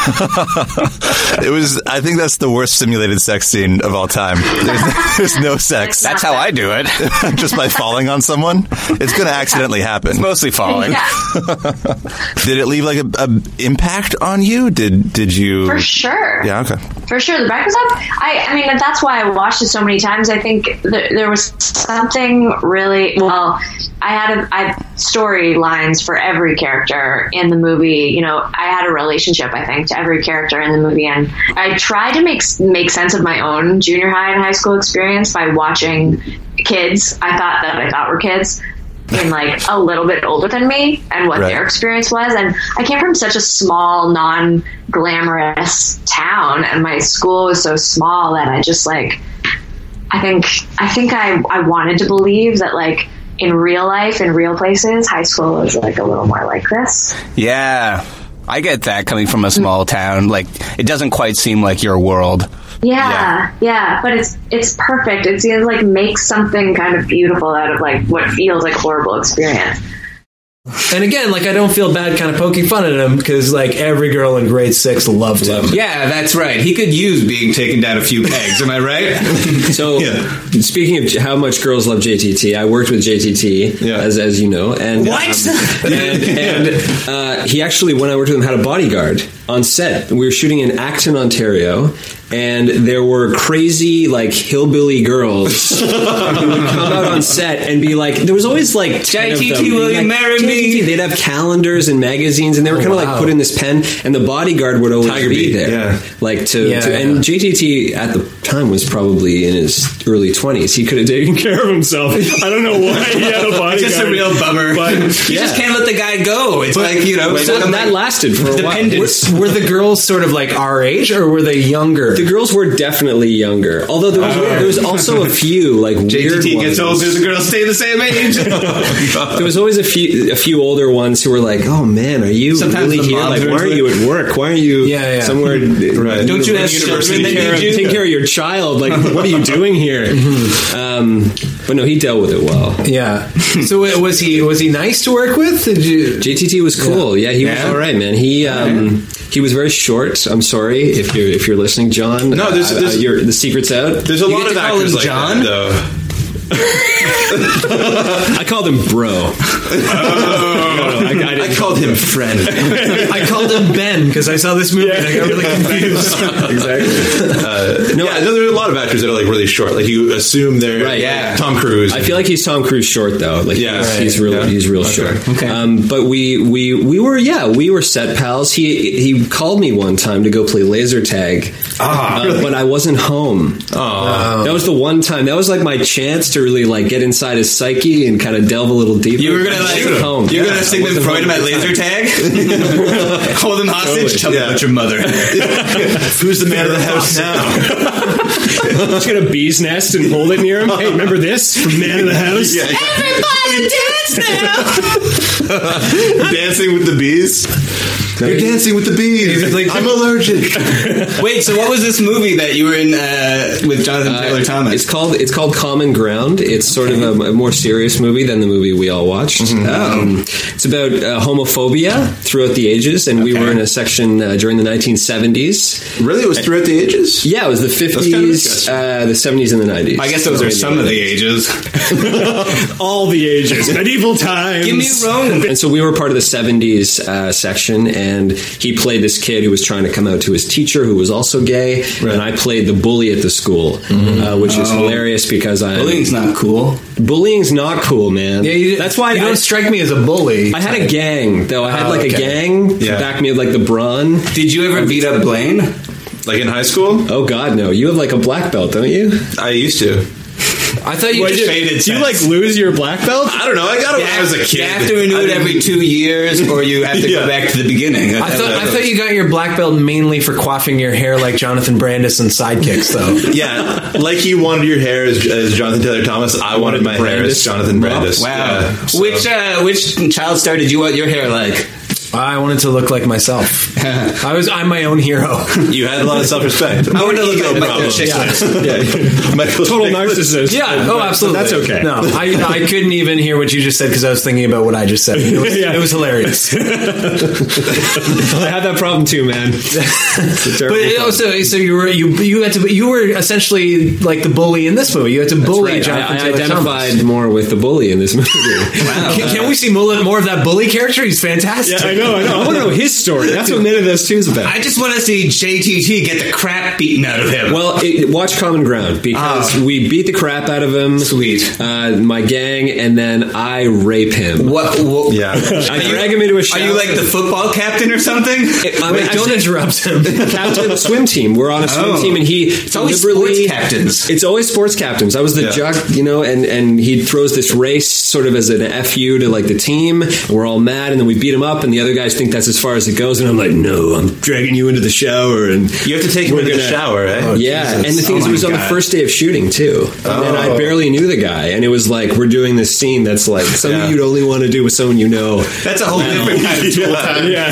I think that's the worst simulated sex scene of all time. There's no sex. That's how I do it. Just by falling on someone? It's going to accidentally happen. It's mostly falling. Yeah. Did it leave like a impact on you? Did you? For sure. Yeah, okay. For sure. The Breakfast Club, I mean, that's why I watched it so many times. I think there was something really, I had storylines for every character in the movie. You know, I had a relationship, I think, to every character in the movie. And I tried to make sense of my own junior high and high school experience by watching kids I thought were kids and like a little bit older than me and what their experience was. And I came from such a small, non-glamorous town, and my school was so small that I just like, I think I wanted to believe that like in real life, in real places, high school is like a little more like this. Yeah. I get that coming from a small town. Like, it doesn't quite seem like your world. Yeah, but it's perfect. It seems like makes something kind of beautiful out of like what feels like horrible experience. And again, like I don't feel bad kind of poking fun at him because like every girl in grade 6 loved him. Yeah, that's right. He could use being taken down a few pegs. Am I right? So, speaking of how much girls love JTT, I worked with JTT, as you know, and he actually, when I worked with him, had a bodyguard on set. We were shooting in Acton, Ontario. And there were crazy, like, hillbilly girls who would come out on set and be like, there was always like 10 of them. JTT, will you marry me? They'd have calendars and magazines, and they were kind of like put in this pen, and the bodyguard would always be there. Like and JTT at the time was probably in his early 20s. He could have taken care of himself. I don't know why he had a bodyguard. It's just a real bummer. But you just can't let the guy go. It's like, you know. That lasted for a while. Were the girls sort of like our age, or were they younger? The girls were definitely younger. Although there was also a few like weird JTT ones. gets older, the girls stay the same age. There was always a few older ones who were like, "Oh man, are you sometimes really here? Like, why aren't you at work? Why aren't you somewhere? Right. Don't you have children that need you? Take care of your child? Like, what are you doing here?" But no, he dealt with it well. Yeah. So was he nice to work with? JTT was cool. Yeah, he was all right, man. He was very short. I'm sorry if you're listening, John. No, there's the secret's out. There's a lot of actors like John? that, though. I called him bro. I called him friend. I called him Ben because I saw this movie and I got really confused. Exactly. There's a lot of actors that are like really short. Like you assume they're Tom Cruise. I feel like he's Tom Cruise short though. Like he's real short. Okay. But we were set pals. He called me one time to go play laser tag. Really? But I wasn't home. That was the one time. That was like my chance to really like get inside his psyche and kind of delve a little deeper. You were gonna home. You're gonna Sigmund Freud him at laser tag? Hold him hostage? Tell me about your mother. Who's the man of the house now? Just get a bee's nest and hold it near him. Hey, remember this from Man of the House? Everybody dance now! Dancing with the bees? You're dancing with the bees. Like, I'm allergic. Wait, so what was this movie that you were in with Jonathan Taylor Thomas? It's called Common Ground. It's sort of a more serious movie than the movie we all watched. It's about homophobia throughout the ages, and we were in a section during the 1970s. Really? It was throughout the ages? Yeah, it was the 50s, 70s, the 70s and the 90s. I guess those are some of the ages. All the ages. Medieval times. Give me Rome. And so we were part of the 70s section, and he played this kid who was trying to come out to his teacher, who was also gay, and I played the bully at the school, which is hilarious because bullying's not cool. Bullying's not cool, man. Yeah, that's why you don't strike me as a bully. I had a gang, though. I had a gang to back me up, like the Brawn. Did you ever beat up Blaine? Like in high school? Oh, God, no. You have like a black belt, don't you? I used to. I thought you just faded. Do you like lose your black belt? I don't know. I got it when I was a kid. You have to renew it every 2 years, or you have to go back to the beginning. I thought you got your black belt mainly for coiffing your hair like Jonathan Brandis and Sidekicks, though. Yeah, like you wanted your hair as Jonathan Taylor Thomas. I wanted my hair as Jonathan Brandis. Wow. Yeah, so. Which child star did you want your hair like? I wanted to look like myself. I'm my own hero. You had a lot of self-respect. I want to look like Michael Chiklis. Total narcissist. Yeah. Oh, absolutely. That's okay. No, I couldn't even hear what you just said because I was thinking about what I just said. It was hilarious. I had that problem too, man. But so you were essentially like the bully in this movie. You had to bully Jonathan Taylor Thomas. I identified more with the bully in this movie. Wow. Can we see more of that bully character? He's fantastic. Yeah, I know. I want to know his story. That's what Minute of This 2 is about. I just want to see JTT get the crap beaten out of him. Well, watch Common Ground, because we beat the crap out of him. Sweet. My gang, and then I rape him. What? Yeah. I drag him into a shower. Are you like the football captain or something? Don't interrupt him. Captain of the swim team. We're on a swim team, and it's always sports captains. It's always sports captains. I was the jock, and he throws this race sort of as an FU to like the team, and we're all mad, and then we beat him up, and the other guys think that's as far as it goes, and I'm like, no, I'm dragging you into the shower, and you have to take him into the shower, right? Oh, yeah, Jesus. And the thing is, it was on the first day of shooting too, and I barely knew the guy, and it was like we're doing this scene that's like something you'd only want to do with someone you know. That's a whole different kind of tool time. Yeah.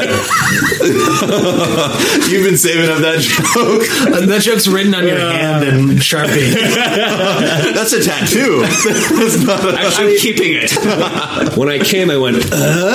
You've been saving up that joke. That joke's written on your hand in Sharpie. That's a tattoo. I'm keeping it. When I came, I went,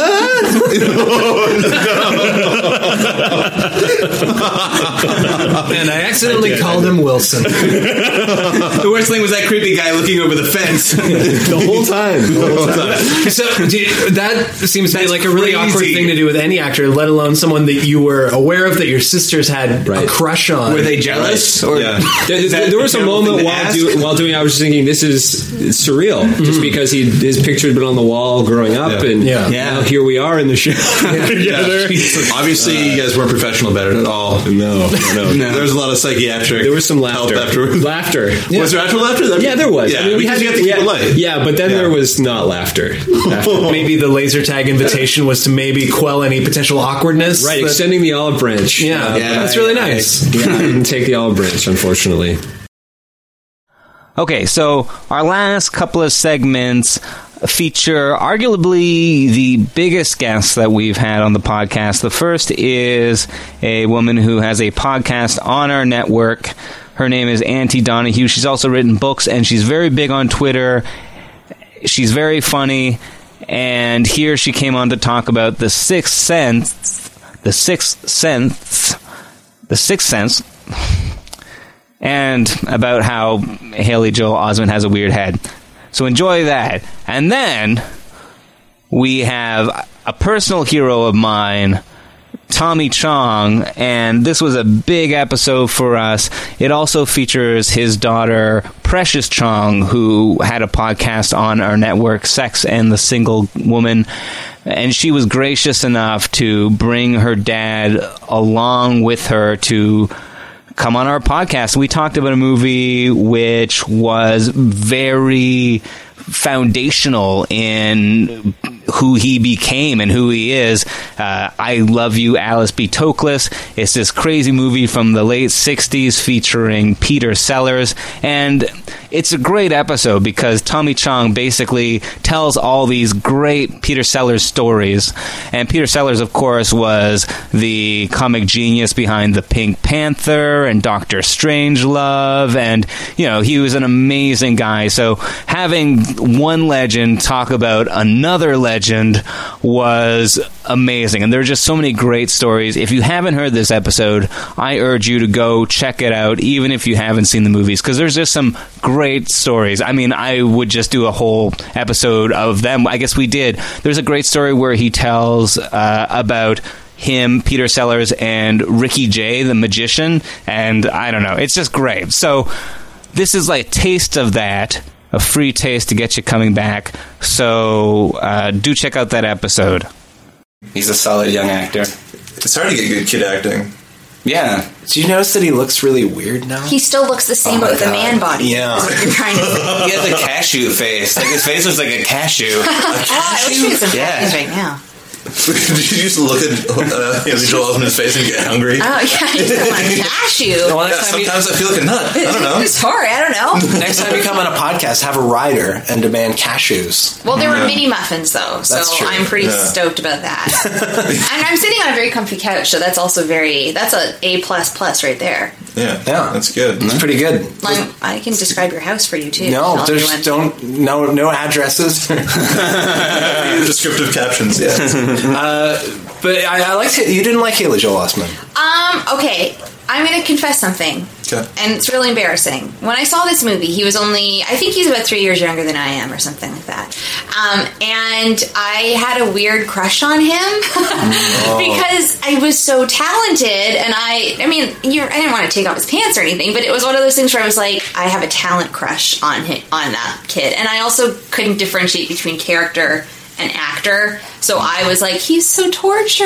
and I accidentally called him Wilson. The worst thing was that creepy guy looking over the fence the whole time. So that seems to be like a really awkward thing to do with any actor, let alone someone that you were aware of that your sisters had a crush on. Were they jealous? Or there was a moment while doing. I was just thinking, this is surreal, just because his picture had been on the wall growing up, and now here we are in the show together. Obviously, you guys weren't professional about it at all. No. There was a lot of psychiatric. There was some laughter. Laughter. Yeah. Was there actual laughter? Yeah, there was. Yeah, we had to get the people light. Yeah, but then there was not laughter. Maybe the laser tag invitation was to maybe quell any potential awkwardness. Right, extending the olive branch. Yeah, that's really nice. I didn't take the olive branch, unfortunately. Okay, so our last couple of segments feature arguably the biggest guests that we've had on the podcast. The first is a woman who has a podcast on our network. Her name is Auntie Donahue. She's also written books, and she's very big on Twitter. She's very funny, and here she came on to talk about The Sixth Sense, and about how Haley Joel Osment has a weird head. So enjoy that. And then we have a personal hero of mine, Tommy Chong, and this was a big episode for us. It also features his daughter, Precious Chong, who had a podcast on our network, Sex and the Single Woman, and she was gracious enough to bring her dad along with her to come on our podcast. We talked about a movie which was very foundational in who he became and who he is. I Love You, Alice B. Toklas. It's this crazy movie from the late 60s featuring Peter Sellers, and it's a great episode because Tommy Chong basically tells all these great Peter Sellers stories. And Peter Sellers, of course, was the comic genius behind the Pink Panther and Doctor Strangelove, and he was an amazing guy. So having one legend talk about another legend legend was amazing. And there are just so many great stories. If you haven't heard this episode, I urge you to go check it out, even if you haven't seen the movies, because there's just some great stories. I mean, I would just do a whole episode of them. I guess we did. There's a great story where he tells about him, Peter Sellers, and Ricky Jay, the magician, and I don't know. It's just great. So this is like a taste of that, a free taste to get you coming back. So do check out that episode. He's a solid young actor. It's hard to get good kid acting. Yeah. Do you notice that he looks really weird now? He still looks the same with the man body. Yeah. Is what you're trying to say. He has a cashew face. Like, his face looks like a cashew. I wish he was in Yeah. right now. Did you just look at Joel Osment's face and get hungry? Oh, yeah, he's like cashew. Well, sometimes I feel like a nut. I don't know. Sorry, I don't know. Next time you come on a podcast, have a rider and demand cashews. Well, there were mini muffins, though, so That's true. I'm pretty stoked about that. And I'm sitting on a very comfy couch, so that's also that's a A++ right there. Yeah, that's good. It's pretty good. I can describe your house for you, too. No, no addresses. Descriptive captions, yeah. But I liked it. You didn't like Haley Joel Osment. Okay. I'm going to confess something. Okay. And it's really embarrassing. When I saw this movie, he was I think he's about 3 years younger than I am or something like that. And I had a weird crush on him because I was so talented. And I didn't want to take off his pants or anything, but it was one of those things where I was like, I have a talent crush on that kid. And I also couldn't differentiate between character and actor, so I was like, he's so tortured,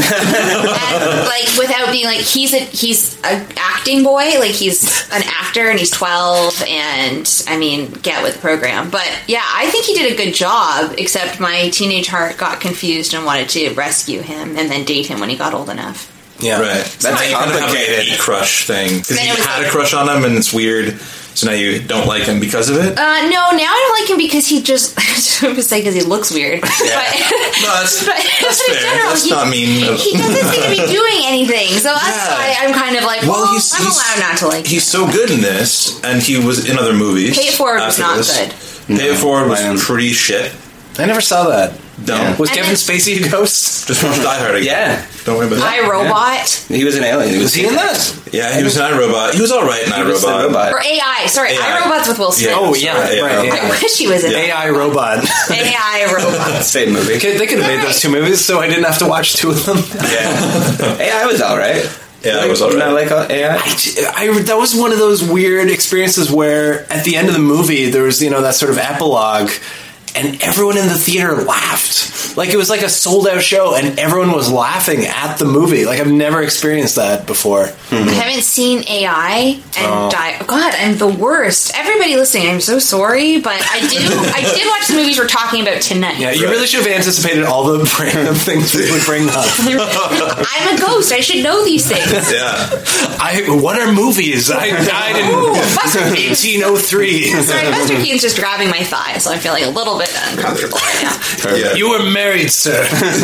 and, like, without being like, he's an acting boy, like he's an actor and he's 12, and I mean, get with the program. But yeah, I think he did a good job, except my teenage heart got confused and wanted to rescue him and then date him when he got old enough. Yeah, right. That's complicated. Crush thing, because you had a crush on him, and it's weird. So now you don't like him because of it? No, now I don't like him because he just, I would say because he looks weird. Yeah. That's fair. General, that's not mean. He doesn't seem to be doing anything. So that's why I'm kind of like, I'm allowed not to like him. He's so good in this, and he was in other movies. Pay It Forward was not good. Pay It Forward was pretty shit. I never saw that. No. Yeah. Was Kevin Spacey a ghost? Just watch Die Hard again. Yeah. Don't worry about that. iRobot. Yeah. He was an alien. Was he in that? Yeah, he was an iRobot. He was alright in iRobot. Or AI. Sorry, iRobot's with Will Smith. Yeah. Oh, yeah. Right. I wish he was in AI Robot. AI Robot. Same movie. They could have made those two movies, so I didn't have to watch two of them. Yeah. AI was alright. Yeah, it was alright. Not like AI? That was one of those weird experiences where at the end of the movie, there was, that sort of epilogue, and everyone in the theater laughed. Like, it was like a sold-out show, and everyone was laughing at the movie. Like, I've never experienced that before. I haven't seen AI and God, I'm the worst. Everybody listening, I'm so sorry, but I did watch the movies we're talking about tonight. Yeah, you really should have anticipated all the random things we would bring up. I'm a ghost. I should know these things. Yeah. What are movies? I died in 1803. Sorry, Buster Keaton's just grabbing my thigh, so I'm feeling a little bit uncomfortable right now. Yeah. You were married, sir.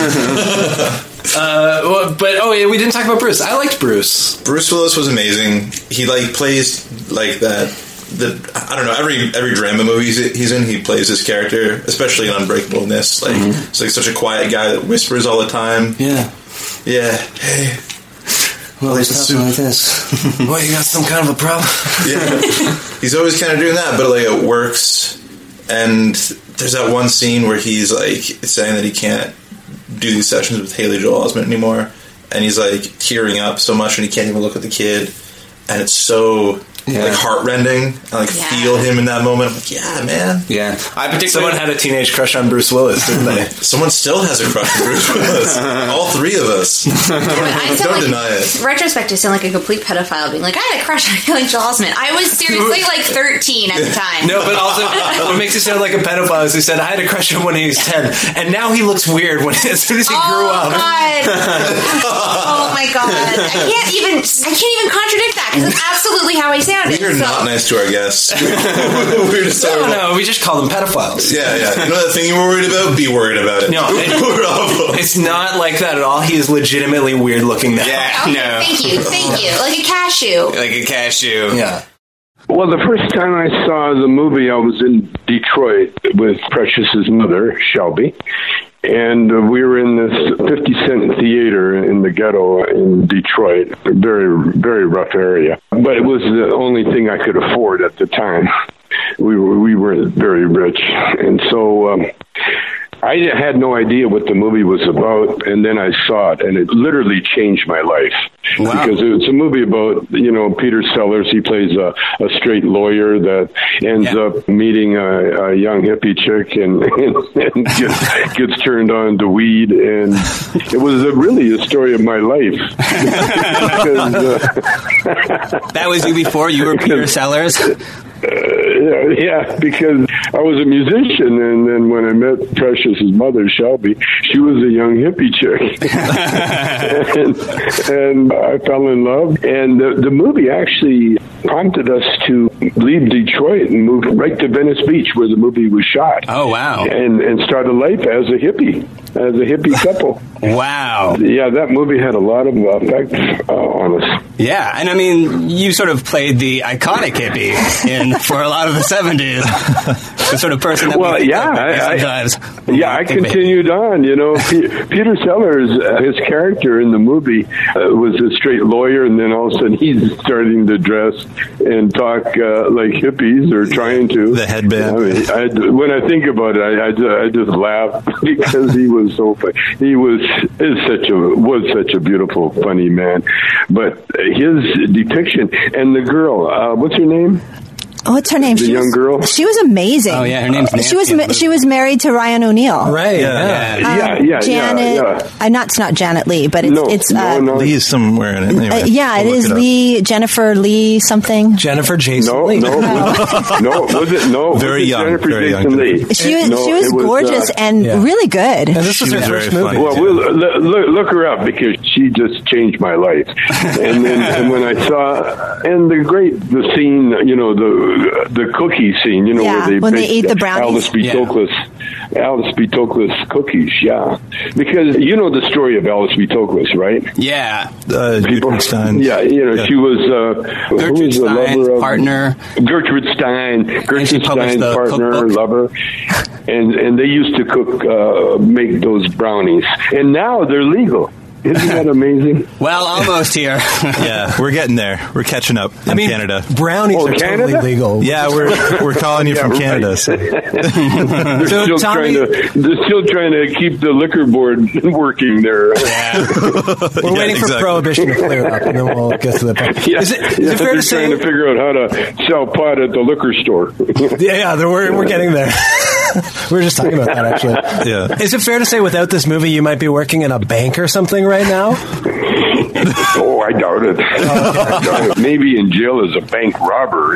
We didn't talk about Bruce. I liked Bruce. Bruce Willis was amazing. He plays like that. I don't know. Every drama movie he's in, he plays this character, especially in Unbreakableness. It's like such a quiet guy that whispers all the time. Yeah. Hey. Well, there's something like this. Well, you got some kind of a problem? Yeah. He's always kind of doing that, but it works. And there's that one scene where he's saying that he can't do these sessions with Haley Joel Osment anymore, and he's tearing up so much, and he can't even look at the kid, and it's so heart-rending. I feel him in that moment. I'm like, yeah, man. Yeah. Someone had a teenage crush on Bruce Willis, didn't they? Someone still has a crush on Bruce Willis. All three of us. Don't deny it. Retrospect, I sound like a complete pedophile being like, I had a crush on Haley Joel Osment. I was seriously 13 at the time. No, but also what makes you sound like a pedophile is he said, I had a crush on when he was 10, and now he looks weird as soon as he grew up. God. Oh my God. I can't even contradict that because that's absolutely how I sounded. We're not nice to our guests. We're just no, we just call them pedophiles. Yeah. You know that thing you were worried about? Be worried about it. No, it's not like that at all. He is legitimately weird looking now. Yeah, okay, no. Thank you. Like a cashew. Like a cashew. Yeah. Well, the first time I saw the movie, I was in Detroit with Precious's mother, Shelby. And we were in this 50-cent theater in the ghetto in Detroit, a very, very rough area. But it was the only thing I could afford at the time. We weren't very rich. And so I had no idea what the movie was about, and then I saw it, and it literally changed my life. Wow. Because it's a movie about, Peter Sellers. He plays a straight lawyer that ends up meeting a young hippie chick and gets turned on to weed, and it was really a story of my life. That was you before you were Peter Sellers? Yeah, because I was a musician, and then when I met Precious's mother, Shelby, she was a young hippie chick. and I fell in love. And the movie actually prompted us to leave Detroit and move right to Venice Beach, where the movie was shot. Oh, wow. And start a life as a hippie couple. Wow. Yeah, that movie had a lot of effect on us. Yeah, and I mean, you sort of played the iconic hippie for a lot of the 70s. The sort of person that I continued on. Peter Sellers, his character in the movie was a straight lawyer, and then all of a sudden he's starting to dress and talk like hippies, or trying to. The headband. When I think about it, I just laugh because he was so funny. He was such a beautiful, funny man. But his depiction, and the girl, what's her name? What's her name? The young girl. She was amazing. Oh yeah, her name's Nancy. She was married to Ryan O'Neal. Right. Yeah. Janet. It's not Janet Leigh, but it's Lee's somewhere in it. Anyway, it is Lee, Jennifer Lee something. Jennifer Jason Leigh. No. Was it? No. Very young. Jennifer very Jason young. Lee. She was gorgeous and really good. And this was her first movie. Well, look her up, because she just changed my life. And then and when I saw the scene, the cookie scene, where they eat the brownies. Alice B. Toklas cookies, because the story of Alice B. Toklas, right? Yeah, Gertrude Stein. She was Gertrude Stein's partner. Gertrude Stein's partner, lover, and they used to make those brownies, and now they're legal. Isn't that amazing? Well, almost here. Yeah, we're getting there. We're catching up in Canada. Brownies are totally legal. Yeah, we're calling you from Canada. So. They're still trying to keep the liquor board working there. Yeah. We're waiting for prohibition to clear up, and then we'll get to the point. Is it fair to say? Trying to figure out how to sell pot at the liquor store. We're getting there. We were just talking about that, actually. Yeah. Is it fair to say without this movie you might be working in a bank or something right now? Oh, I doubt it. I doubt it. Maybe in jail as a bank robber.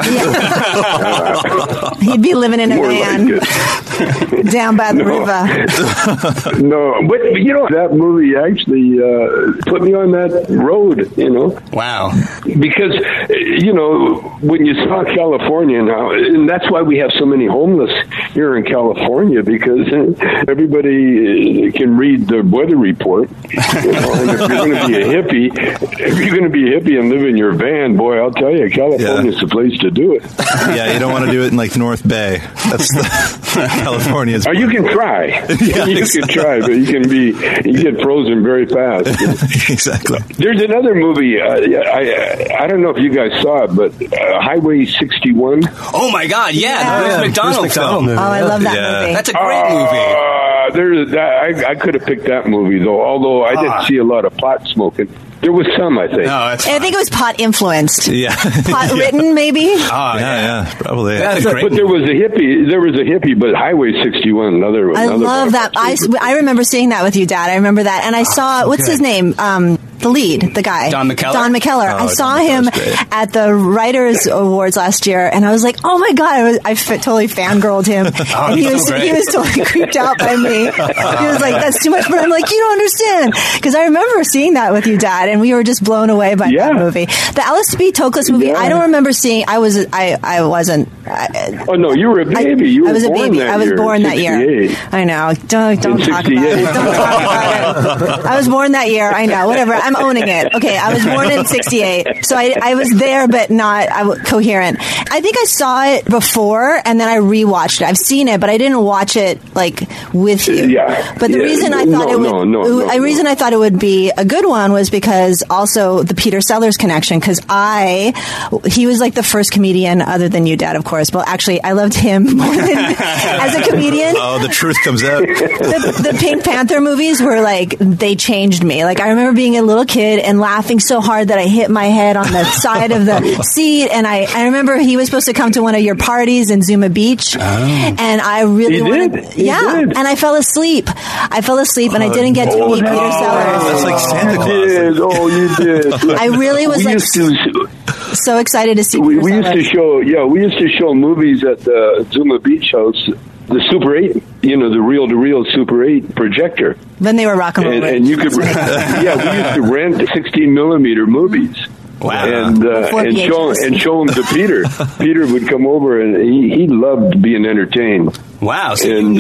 He'd be living in a van down by the river. No, but that movie actually put me on that road. Wow. Because when you saw California now, and that's why we have so many homeless here in California, because everybody can read the weather report. And if you're going to be a hippie and live in your van, boy, I'll tell you, California's the place to do it. Yeah, you don't want to do it in like North Bay. That's California's. You can try. You can try, but you get frozen very fast. Exactly. There's another movie. I don't know if you guys saw it, but Highway 61. Oh my God! Yeah, the Bruce McDonald film. Oh, I love that movie. That's a great movie. I could have picked that movie though. Although I didn't see a lot of pot smoking. There was some, I think. I think it was pot influenced. Yeah. Pot written, maybe? Oh, yeah, probably. That's great. But there was a hippie, but Highway 61, another I love that. I remember seeing that with you, Dad. I remember that. And I saw, what's his name? The lead, the guy. Don McKellar? Don McKellar. I saw him at the Writers Awards last year, and I was like, oh my God, I totally fangirled him. And he was totally creeped out by me. He was like, that's too much. But I'm like, you don't understand. Because I remember seeing that with you, Dad. and we were just blown away by that movie. The Alice B. Toklas movie, I don't remember seeing. I wasn't. Oh no, you were a baby. You were I was a born baby. that I was year, born that year. 68. I know. Don't talk about it. Don't talk about it. I was born that year. I know. Whatever. I'm owning it. Okay, I was born in 68, so I was there, but not coherent. I think I saw it before, and then I rewatched it. I've seen it, but I didn't watch it like with you. Yeah. But the reason I thought reason I thought it would be a good one was because also the Peter Sellers connection. Because he was like the first comedian other than you, Dad, of course. Well, actually, I loved him more than as a comedian. Oh, the truth comes out. The Pink Panther movies were like, they changed me. Like, I remember being a little kid and laughing so hard that I hit my head on the side of the seat. And I remember he was supposed to come to one of your parties in Zuma Beach. And I really wanted. Yeah. And I fell asleep. And I didn't get to meet Peter Sellers. That's like Santa Claus. Oh, you did. I really was so excited to see Peter we used to show movies at the Zuma Beach House, the Super 8, the reel-to-reel Super 8 projector. Then they were rock and roll. And you could, we used to rent 16mm movies. Wow. And show him to Peter. Peter would come over, and he loved being entertained. Wow. So and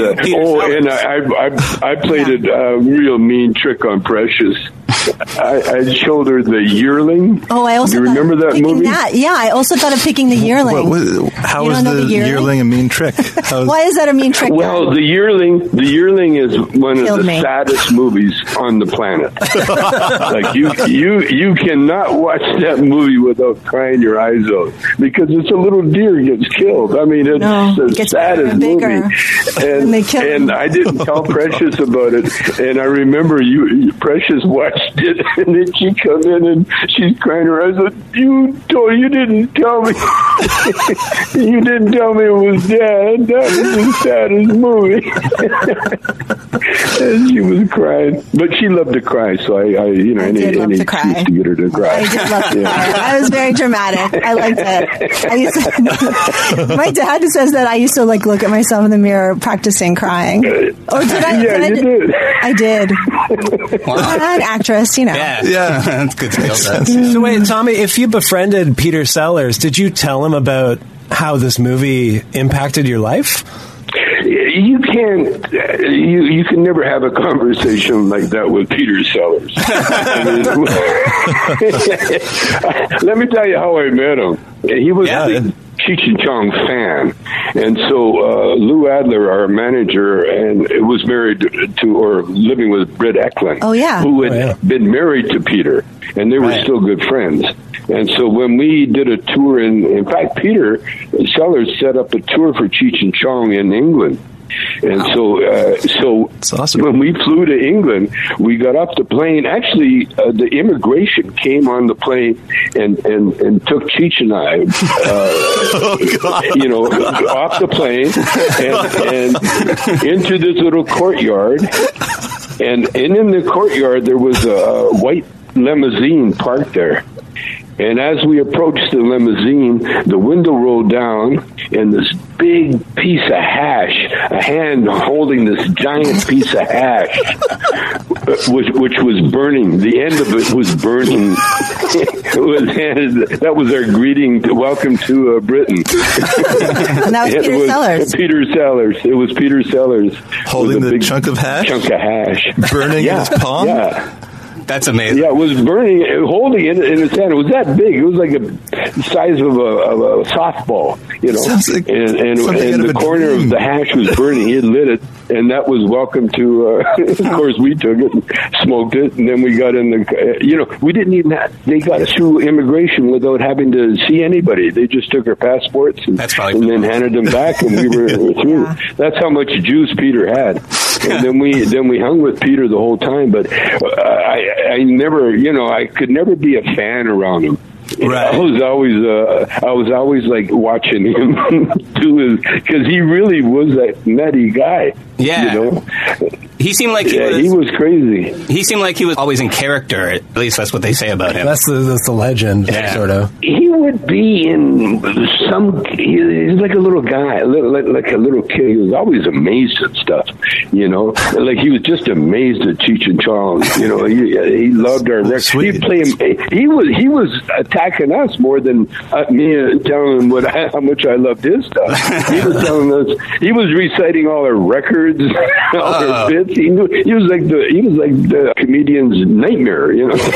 I played a real mean trick on Precious. I showed her the Yearling. Oh, I also remember that movie? Yeah, I also thought of picking the Yearling. How is the Yearling a mean trick? Why is that a mean trick? Well, the Yearling is one of the saddest movies on the planet. Like you cannot watch that movie without crying your eyes out because it's a little deer gets killed. I mean, it's the saddest movie. And I didn't tell Precious about it. And I remember Precious watched it, and then she come in and she's crying her eyes out. You didn't tell me. You didn't tell me it was Dad. That was the saddest movie. And she was crying, but she loved to cry. So I any excuse to get her to cry. I did love to cry. I was very dramatic. I liked it. My dad says that I used to look at myself in the mirror practicing crying. Or did I? Yeah, you did. I did. Wow. I'm an actress, Yeah, that's good skill set. So wait, Tommy, if you befriended Peter Sellers, did you tell him about how this movie impacted your life? You can't. You can never have a conversation like that with Peter Sellers. Let me tell you how I met him. He was a big Cheech and Chong fan, and so Lou Adler, our manager, and was married to or living with Britt Eklund, who had been married to Peter, and they were still good friends. And so when we did a tour in fact, Peter Sellers set up a tour for Cheech and Chong in England. And so awesome. When we flew to England, we got off the plane. Actually, the immigration came on the plane and took Cheech and I, off the plane and into this little courtyard. And in the courtyard, there was a white limousine parked there. And as we approached the limousine, the window rolled down, and this big piece of hash, a hand holding this giant piece of hash, which was burning. The end of it was burning. It was handed. That was our greeting. Welcome to Britain. And that was Peter Sellers. Peter Sellers. It was Peter Sellers holding the chunk of hash. Burning in his palm. Yeah. That's amazing. Yeah, it was burning, holding it in his hand. It was that big. It was like the size of a softball, Like and the corner of the hash was burning. He had lit it, and that was welcome to. Of course, we took it, and smoked it, and then we got in the. We didn't even. They got us through immigration without having to see anybody. They just took our passports and then handed them back, and we were through. That's how much juice Peter had. And then we hung with Peter the whole time, but I never, I could never be a fan around him. Right. I was always like watching him do his, because he really was that nutty guy. Yeah. He seemed like he was crazy. He seemed like he was always in character. At least that's what they say about him. That's the legend, sort of. He would be in he's like a little guy, like a little kid. He was always amazed at stuff, you know, like he was just amazed at Cheech and Chong. You know, he loved our records. He'd play him. He was attacking us more than me telling him how much I loved his stuff. He was telling us, he was reciting all our records, all our bits. He was like the comedian's nightmare, you know.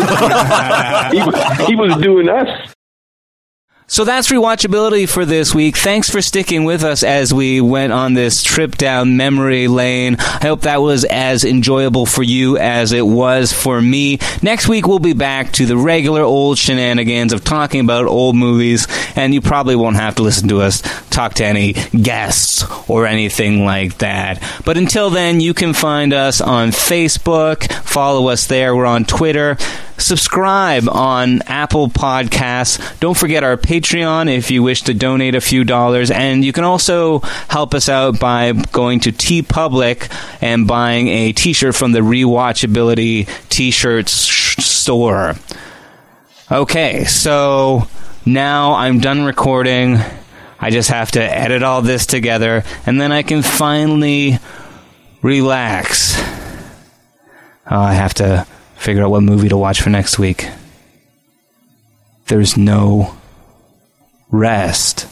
he was doing us. So that's Rewatchability for this week. Thanks for sticking with us as we went on this trip down memory lane. I hope that was as enjoyable for you as it was for me. Next week, we'll be back to the regular old shenanigans of talking about old movies, and you probably won't have to listen to us talk to any guests or anything like that. But until then, you can find us on Facebook. Follow us there. We're on Twitter. Subscribe on Apple Podcasts. Don't forget our Patreon if you wish to donate a few dollars. And you can also help us out by going to TeePublic and buying a t-shirt from the Rewatchability t-shirt store. Okay, so now I'm done recording. I just have to edit all this together, and then I can finally relax. I have to figure out what movie to watch for next week. There's no rest.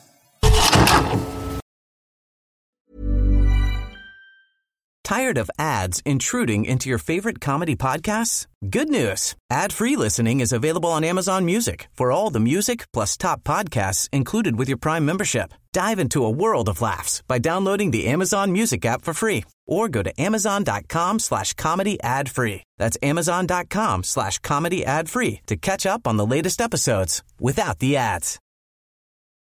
Tired of ads intruding into your favorite comedy podcasts? Good news. Ad-free listening is available on Amazon Music for all the music plus top podcasts included with your Prime membership. Dive into a world of laughs by downloading the Amazon Music app for free or go to amazon.com/comedy ad-free. That's amazon.com/comedy ad-free to catch up on the latest episodes without the ads.